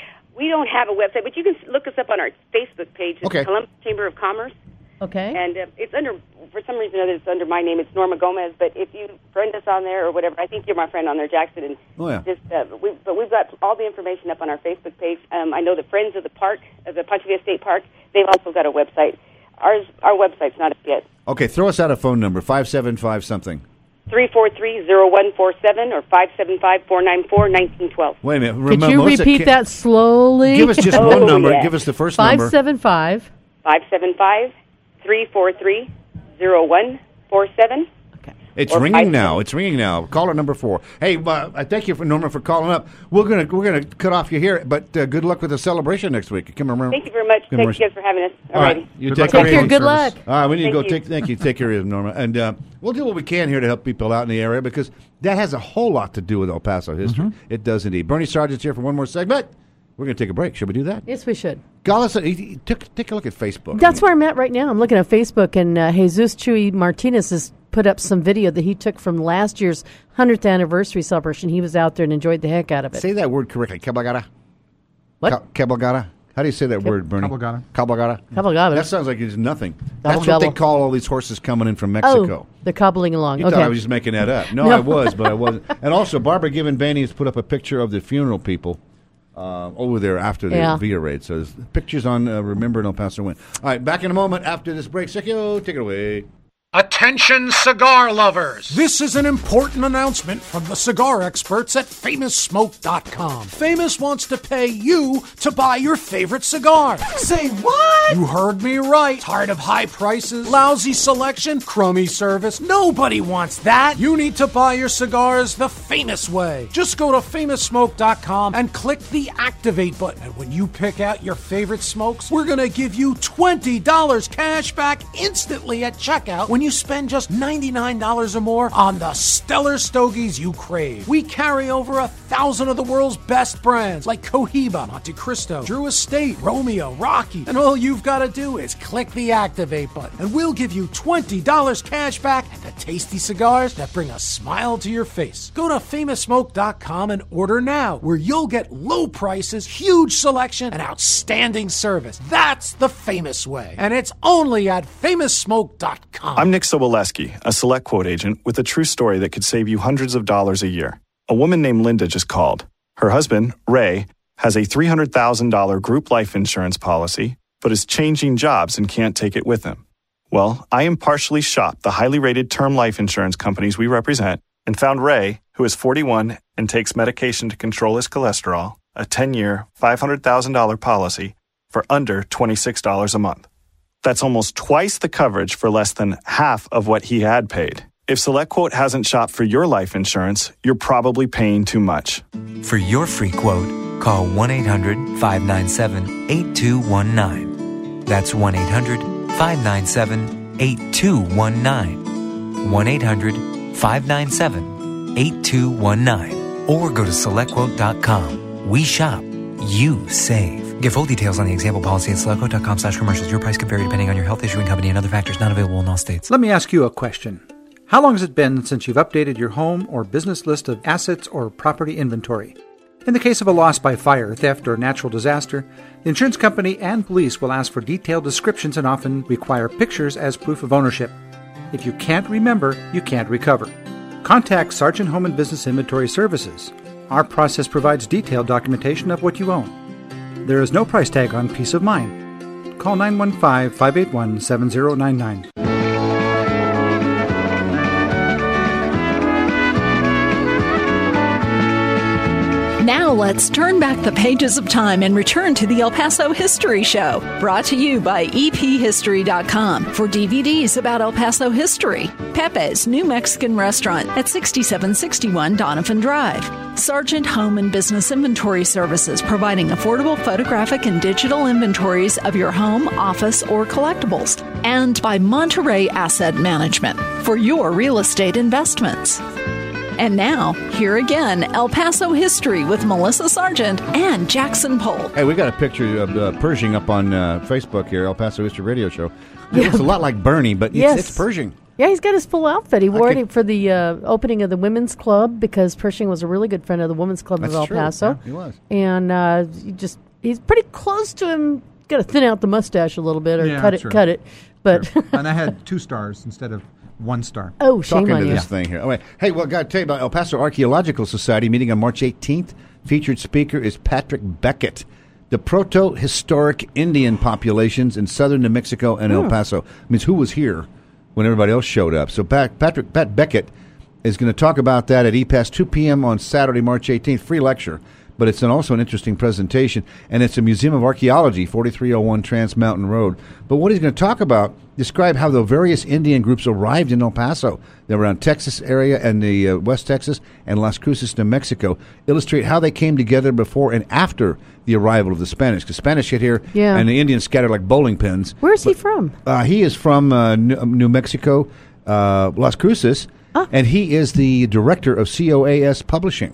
Speaker 20: We don't have a website, but you can look us up on our Facebook page. It's
Speaker 1: Okay.
Speaker 20: Columbus Chamber of Commerce.
Speaker 2: Okay.
Speaker 20: And uh, it's under, for some reason or other, it's under my name. It's Norma Gomez. But if you friend us on there or whatever, I think you're my friend on there, Jackson. And
Speaker 1: Oh, yeah.
Speaker 20: just, uh, we, but we've got all the information up on our Facebook page. Um, I know the Friends of the Park, of the Ponte Villa State Park, they've also got a website. Ours, our website's not up yet.
Speaker 1: Okay, throw us out a phone number, five seven five something.
Speaker 20: three four three, zero one four seven or five seven five, four nine four, one nine one two.
Speaker 1: Wait a minute.
Speaker 2: Could you
Speaker 1: Melissa,
Speaker 2: repeat
Speaker 1: can-
Speaker 2: that slowly?
Speaker 1: Give us just
Speaker 20: Oh,
Speaker 1: one number.
Speaker 20: yeah.
Speaker 1: Give us the first
Speaker 2: Five
Speaker 1: number.
Speaker 2: seven five.
Speaker 20: five seven five, three four three, zero one four seven.
Speaker 1: It's
Speaker 20: or
Speaker 1: ringing
Speaker 20: five-
Speaker 1: now. It's ringing now. Caller number four. Hey, uh, I thank you for Norma for calling up. We're gonna we're gonna cut off you here, but uh, good luck with the celebration next week. Come around.
Speaker 20: Thank you very much.
Speaker 1: Come
Speaker 20: Thank
Speaker 1: around.
Speaker 20: you guys for having us.
Speaker 1: All right, you
Speaker 3: Good
Speaker 1: take
Speaker 3: luck
Speaker 1: care.
Speaker 3: on
Speaker 1: of
Speaker 3: your
Speaker 1: your
Speaker 2: Good
Speaker 3: service.
Speaker 2: luck.
Speaker 1: All right, we need
Speaker 20: Thank
Speaker 1: to go
Speaker 20: you.
Speaker 1: take. Thank you. Take care of Norma, and uh, we'll do what we can here to help people out in the area because that has a whole lot to do with El Paso history.
Speaker 3: Mm-hmm.
Speaker 1: It does indeed. Bernie Sargent's here for one more segment. We're going to take a break. Should we do that?
Speaker 2: Yes, we should.
Speaker 1: Gala, said- he- he took, take a look at Facebook.
Speaker 2: That's where I'm at right now. I'm looking at Facebook, and uh, Jesus Chuy Martinez has put up some video that he took from last year's hundredth anniversary celebration. He was out there and enjoyed the heck out of it.
Speaker 1: Say that word correctly. Cabalgata.
Speaker 2: What?
Speaker 1: Ca- cabalgata. How do you say that word, Bernie?
Speaker 3: Cabalgata.
Speaker 1: Cabalgata.
Speaker 2: Cabalgata.
Speaker 1: That sounds like it's nothing.
Speaker 2: Gobble,
Speaker 1: That's what they
Speaker 2: gobble.
Speaker 1: call all these horses coming in from Mexico.
Speaker 2: Oh, they're cobbling along.
Speaker 1: You
Speaker 2: okay.
Speaker 1: thought I was just making that up. No,
Speaker 2: No.
Speaker 1: I was, but I wasn't. And also, Barbara Given Baney has put up a picture of the funeral people uh, over there after the
Speaker 2: Yeah.
Speaker 1: Villa raid. So there's pictures on uh, Remember in El Paso Win. All right, back in a moment after this break. Sergio, take it away.
Speaker 21: Attention cigar lovers! This is an important announcement from the cigar experts at Famous Smoke dot com. Famous wants to pay you to buy your favorite cigar. Say what? You heard me right. Tired of high prices, lousy selection, crummy service? Nobody wants that. You need to buy your cigars the Famous way. Just go to Famous Smoke dot com and click the Activate button. And when you pick out your favorite smokes, we're going to give you twenty dollars cash back instantly at checkout when you spend just ninety-nine dollars or more on the stellar stogies you crave. We carry over a thousand of the world's best brands like Cohiba, Monte Cristo, Drew Estate, Romeo, Rocky, and all you've got to do is click the Activate button and we'll give you twenty dollars cash back and the tasty cigars that bring a smile to your face. Go to Famous Smoke dot com and order now, where you'll get low prices, huge selection, and outstanding service. That's the Famous way, and it's only at Famous Smoke dot com.
Speaker 22: I'm Nick Soboleski, a Select Quote agent with a true story that could save you hundreds of dollars a year. A woman named Linda just called. Her husband, Ray, has a three hundred thousand dollars group life insurance policy, but is changing jobs and can't take it with him. Well, I impartially shopped the highly rated term life insurance companies we represent and found Ray, who is forty-one and takes medication to control his cholesterol, a ten-year, five hundred thousand dollars policy for under twenty-six dollars a month. That's almost twice the coverage for less than half of what he had paid. If SelectQuote hasn't shopped for your life insurance, you're probably paying too much.
Speaker 23: For your free quote, call one eight hundred, five nine seven, eight two one nine. That's one eight hundred, five nine seven, eight two one nine. one eight hundred five nine seven eight two one nine or go to select quote dot com. We shop, you save. Get full details on the example policy at select quote dot com slash commercials. Your price can vary depending on your health issuing company and other factors not available in all states.
Speaker 5: Let me ask you a question. How long has it been since you've updated your home or business list of assets or property inventory? In the case of a loss by fire, theft, or natural disaster, the insurance company and police will ask for detailed descriptions and often require pictures as proof of ownership. If you can't remember, you can't recover. Contact Sargent Home and Business Inventory Services. Our process provides detailed documentation of what you own. There is no price tag on peace of mind. Call nine one five, five eight one, seven zero nine nine.
Speaker 12: Now let's turn back the pages of time and return to the El Paso History Show, brought to you by E P history dot com for D V Ds about El Paso history. Pepe's New Mexican Restaurant at sixty-seven sixty-one Donovan Drive. Sargent Home and Business Inventory Services, providing affordable photographic and digital inventories of your home, office, or collectibles. And by Monterey Asset Management for your real estate investments. And now, here again, El Paso History with Melissa Sargent and Jackson Polk.
Speaker 1: Hey, we got a picture of uh, Pershing up on uh, Facebook here, El Paso History Radio Show. It looks a lot like Bernie, but
Speaker 2: Yes.
Speaker 1: it's, it's Pershing.
Speaker 2: Yeah, he's got his full outfit. He wore
Speaker 1: could-
Speaker 2: it for the uh, opening of the Women's Club because Pershing was a really good friend of the Women's Club
Speaker 1: That's
Speaker 2: of El
Speaker 1: true.
Speaker 2: Paso.
Speaker 1: Yeah, he was.
Speaker 2: And uh, he just he's pretty close to him. Got to thin out the mustache a little bit or
Speaker 3: Yeah,
Speaker 2: cut it,
Speaker 3: sure.
Speaker 2: cut it. But
Speaker 3: Sure. And I had two stars instead of one star.
Speaker 2: Oh, shame
Speaker 1: Talking
Speaker 2: on
Speaker 1: to
Speaker 2: you.
Speaker 1: this thing here. Oh, wait. Hey, well, got to tell you about El Paso Archaeological Society meeting on March eighteenth. Featured speaker is Patrick Beckett. The proto-historic Indian populations in southern New Mexico and El
Speaker 2: Hmm.
Speaker 1: Paso. Means who was here when everybody else showed up. So Pat, Patrick Pat Beckett is going to talk about that at E P A S two p.m. on Saturday, March eighteenth. Free lecture. But it's an, also an interesting presentation, and it's a Museum of Archaeology, forty-three oh one Trans Mountain Road. But what he's going to talk about, describe how the various Indian groups arrived in El Paso. They were around Texas area and the uh, West Texas and Las Cruces, New Mexico. Illustrate how they came together before and after the arrival of the Spanish. Because Spanish hit here,
Speaker 2: Yeah.
Speaker 1: and the Indians scattered like bowling pins.
Speaker 2: Where's he from?
Speaker 1: Uh, he is from uh, New, New Mexico, uh, Las Cruces, and he is the director of C O A S Publishing.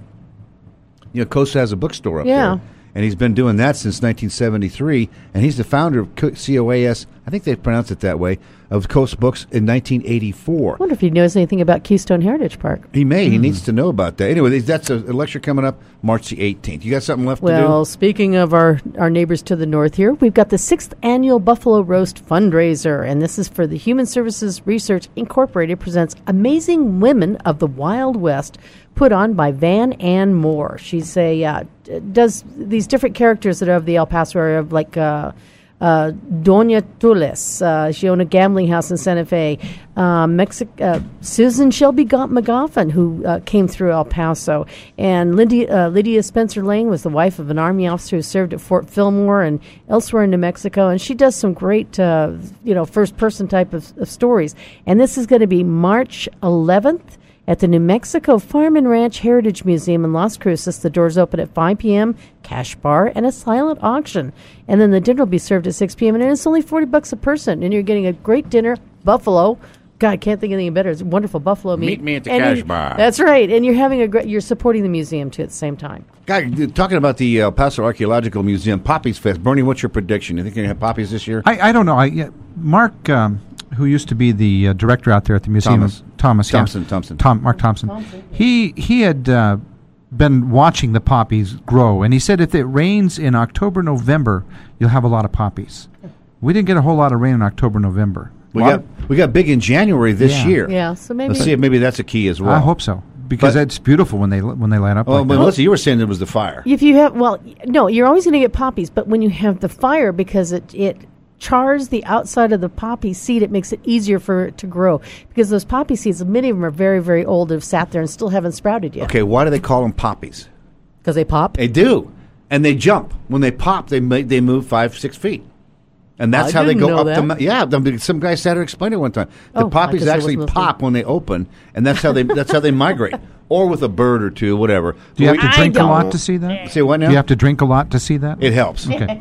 Speaker 1: You know, Costa has a bookstore up
Speaker 2: Yeah.
Speaker 1: there, and he's been doing that since nineteen seventy-three, and he's the founder of Co- C O A S, I think they pronounce it that way, of Coast Books in nineteen eighty-four.
Speaker 2: I wonder if he knows anything about Keystone Heritage Park.
Speaker 1: He may. He needs to know about that. Anyway, that's a, a lecture coming up March the eighteenth. You got something left
Speaker 2: Well,
Speaker 1: to
Speaker 2: speaking of our, our neighbors to the north here, we've got the sixth annual Buffalo Roast fundraiser, and this is for the Human Services Research Incorporated presents Amazing Women of the Wild West, put on by Van Ann Moore. She's a uh, d- does these different characters that are of the El Paso area, like uh, uh, Doña Tules. Uh, she owned a gambling house in Santa Fe. Uh, Mexi- uh, Susan Shelby Gaunt McGoffin, who uh, came through El Paso. And Lydia, uh, Lydia Spencer Lane was the wife of an Army officer who served at Fort Fillmore and elsewhere in New Mexico. And she does some great, uh, you know, first-person type of, of stories. And this is going to be March eleventh. At the New Mexico Farm and Ranch Heritage Museum in Las Cruces. The doors open at five p.m., cash bar, and a silent auction. And then the dinner will be served at six p.m., and it's only forty bucks a person. And you're getting a great dinner, buffalo. God, I can't think of anything better. It's wonderful buffalo meat.
Speaker 1: Meet me at the
Speaker 2: And
Speaker 1: cash
Speaker 2: you-
Speaker 1: bar.
Speaker 2: That's right. And you're having a great, you're supporting the museum, too, at the same time.
Speaker 1: Guy, talking about the El Paso Archaeological Museum Poppies Fest. Bernie, what's your prediction? You think you're going to have poppies this year?
Speaker 3: I, I don't know. I yeah, Mark, um, who used to be the uh, director out there at the museum,
Speaker 1: Thomas.
Speaker 3: Thomas yeah.
Speaker 1: Thompson, Thompson.
Speaker 3: Tom, Mark Thompson. He he had uh, been watching the poppies grow, and he said if it rains in October, November, you'll have a lot of poppies. We didn't get a whole lot of rain in October, November.
Speaker 1: We
Speaker 3: Lot
Speaker 1: got we got big in January this
Speaker 3: Yeah.
Speaker 1: year.
Speaker 2: Yeah, so maybe-
Speaker 1: Let's see if maybe that's a key as well.
Speaker 3: I hope so, because
Speaker 1: But-
Speaker 3: it's beautiful when they when they light up.
Speaker 1: Oh,
Speaker 3: like
Speaker 1: but
Speaker 3: that.
Speaker 1: Melissa, you were saying it was the fire.
Speaker 2: If you have, well, no, you're always going to get poppies, but when you have the fire, because it, it chars the outside of the poppy seed, it makes it easier for it to grow. Because those poppy seeds, many of them are very, very old, have sat there and still haven't sprouted yet.
Speaker 1: Okay, why do they call them poppies?
Speaker 2: Because they pop?
Speaker 1: They do. And they jump. When they pop, they ma- they move five, six feet. And that's
Speaker 2: I
Speaker 1: how they
Speaker 2: didn't
Speaker 1: go
Speaker 2: know
Speaker 1: up
Speaker 2: that.
Speaker 1: the mountain. Yeah, the- some guy sat there and explained it one time. The
Speaker 2: Oh, I
Speaker 1: poppies
Speaker 2: guess I
Speaker 1: actually
Speaker 2: wasn't listening.
Speaker 1: pop when they open, and that's how they that's how they migrate. Or with a bird or two, whatever.
Speaker 3: Do you have to
Speaker 1: We-
Speaker 3: drink a lot to see that?
Speaker 1: Say what now?
Speaker 3: Do you have to drink a lot to see that?
Speaker 1: It helps.
Speaker 3: Okay.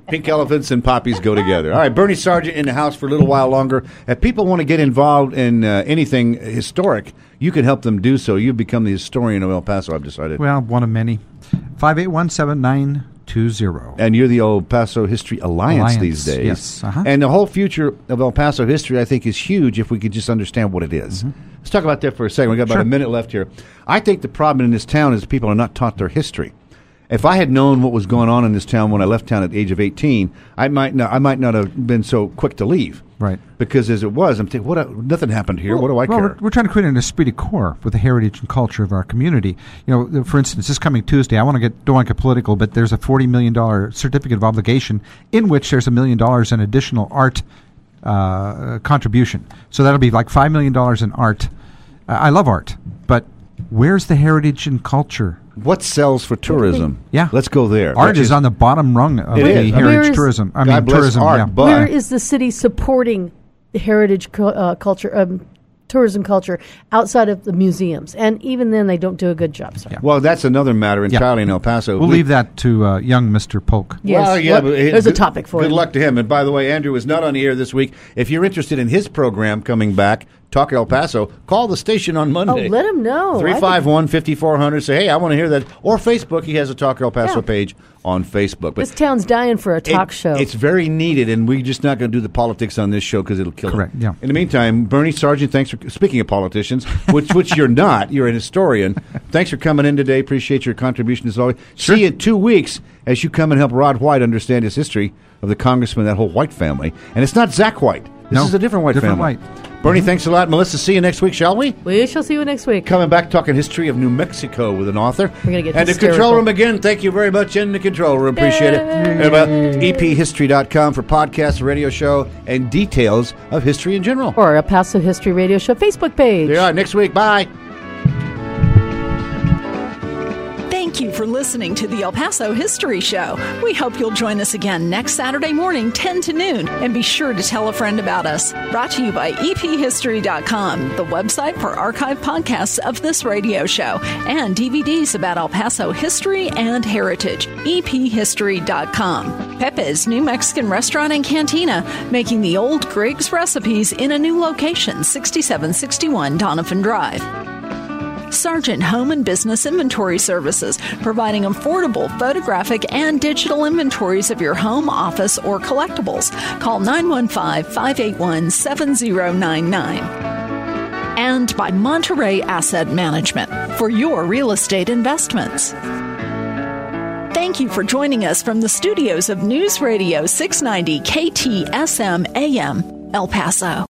Speaker 1: Pink elephants and poppies go together. All right, Bernie Sargent in the house for a little while longer. If people want to get involved in uh, anything historic, you can help them do so. You've become the historian of El Paso, I've decided.
Speaker 3: Well, one of many. five eight one, seven nine two zero.
Speaker 1: And you're the El Paso History Alliance,
Speaker 3: Alliance
Speaker 1: these days.
Speaker 3: Yes. Uh-huh.
Speaker 1: And the whole future of El Paso history, I think, is huge if we could just understand what it is. Mm-hmm. Let's talk about that for a second. We've got about
Speaker 3: Sure.
Speaker 1: a minute left here. I think the problem in this town is people are not taught their history. If I had known what was going on in this town when I left town at the age of eighteen, I might not, I might not have been so quick to leave.
Speaker 3: Right.
Speaker 1: Because as it was, I'm thinking, what? A, nothing happened here.
Speaker 3: Well,
Speaker 1: what do I
Speaker 3: well,
Speaker 1: care?
Speaker 3: We're, we're trying to create an esprit de corps with the heritage and culture of our community. You know, for instance, this coming Tuesday, I want to get don't want to get political, but there's a forty million dollars certificate of obligation in which there's a million dollars in additional art uh, contribution. So that'll be like five million dollars in art. Uh, I love art, but where's the heritage and culture?
Speaker 1: What sells for tourism?
Speaker 3: Yeah.
Speaker 1: Let's go there.
Speaker 3: Art
Speaker 1: Which
Speaker 3: is on the bottom rung of
Speaker 1: It
Speaker 3: the
Speaker 1: is.
Speaker 3: heritage
Speaker 2: Where is-
Speaker 3: tourism. I
Speaker 1: God
Speaker 3: mean,
Speaker 1: bless
Speaker 3: tourism.
Speaker 1: art,
Speaker 3: yeah.
Speaker 1: but-
Speaker 2: Where is the city supporting the heritage cu- uh, culture, um, tourism culture outside of the museums? And even then, they don't do a good job. Sorry.
Speaker 1: Well, that's another matter entirely in El Paso.
Speaker 3: We'll
Speaker 1: We-
Speaker 3: leave that to uh, young Mister Polk.
Speaker 2: Yes.
Speaker 1: Well, yeah,
Speaker 2: What-
Speaker 1: but it-
Speaker 2: there's a
Speaker 1: good-
Speaker 2: topic for
Speaker 1: Good
Speaker 2: him.
Speaker 1: luck to him. And by the way, Andrew is not on the air this week. If you're interested in his program coming back, Talk El Paso, call the station on Monday.
Speaker 2: Oh, let him know.
Speaker 1: three five one, five four zero zero. Say, hey, I want to hear that. Or Facebook. He has a Talk El Paso
Speaker 2: Yeah.
Speaker 1: page on Facebook. But
Speaker 2: This town's dying for a talk
Speaker 1: it-
Speaker 2: show.
Speaker 1: It's very needed, and we're just not going to do the politics on this show because it'll kill
Speaker 3: Correct,
Speaker 1: it.
Speaker 3: yeah.
Speaker 1: In the meantime, Bernie Sargent, thanks for speaking of politicians, which which you're not. You're an historian. Thanks for coming in today. Appreciate your contribution as always.
Speaker 3: Sure.
Speaker 1: See you in two weeks as you come and help Rod White understand his history of the congressman, that whole White family. And it's not Zach White. This
Speaker 3: No,
Speaker 1: is a different White
Speaker 3: different
Speaker 1: family.
Speaker 3: White.
Speaker 1: Bernie, thanks a lot. Melissa, see you next week, shall we?
Speaker 2: We shall see you next week.
Speaker 1: Coming back, talking history of New Mexico with an author.
Speaker 2: We're gonna get
Speaker 1: And the
Speaker 2: hysterical.
Speaker 1: control room again. Thank you very much in the control room. Appreciate it. And about E P history dot com for podcasts, radio show, and details of history in general.
Speaker 2: Or a Paso History Radio Show Facebook page.
Speaker 1: There you are. Next week. Bye.
Speaker 12: Thank you for listening to the El Paso History Show. We hope you'll join us again next Saturday morning, ten to noon, and be sure to tell a friend about us. Brought to you by E P history dot com, the website for archive podcasts of this radio show, and D V Ds about El Paso history and heritage. E P history dot com. Pepe's New Mexican Restaurant and Cantina, making the old Griggs recipes in a new location, sixty-seven sixty-one Donovan Drive. Sargent Home and Business Inventory Services, providing affordable photographic and digital inventories of your home, office, or collectibles. Call nine one five, five eight one, seven zero nine nine. And by Monterey Asset Management for your real estate investments. Thank you for joining us from the studios of News Radio six ninety K T S M A M, El Paso.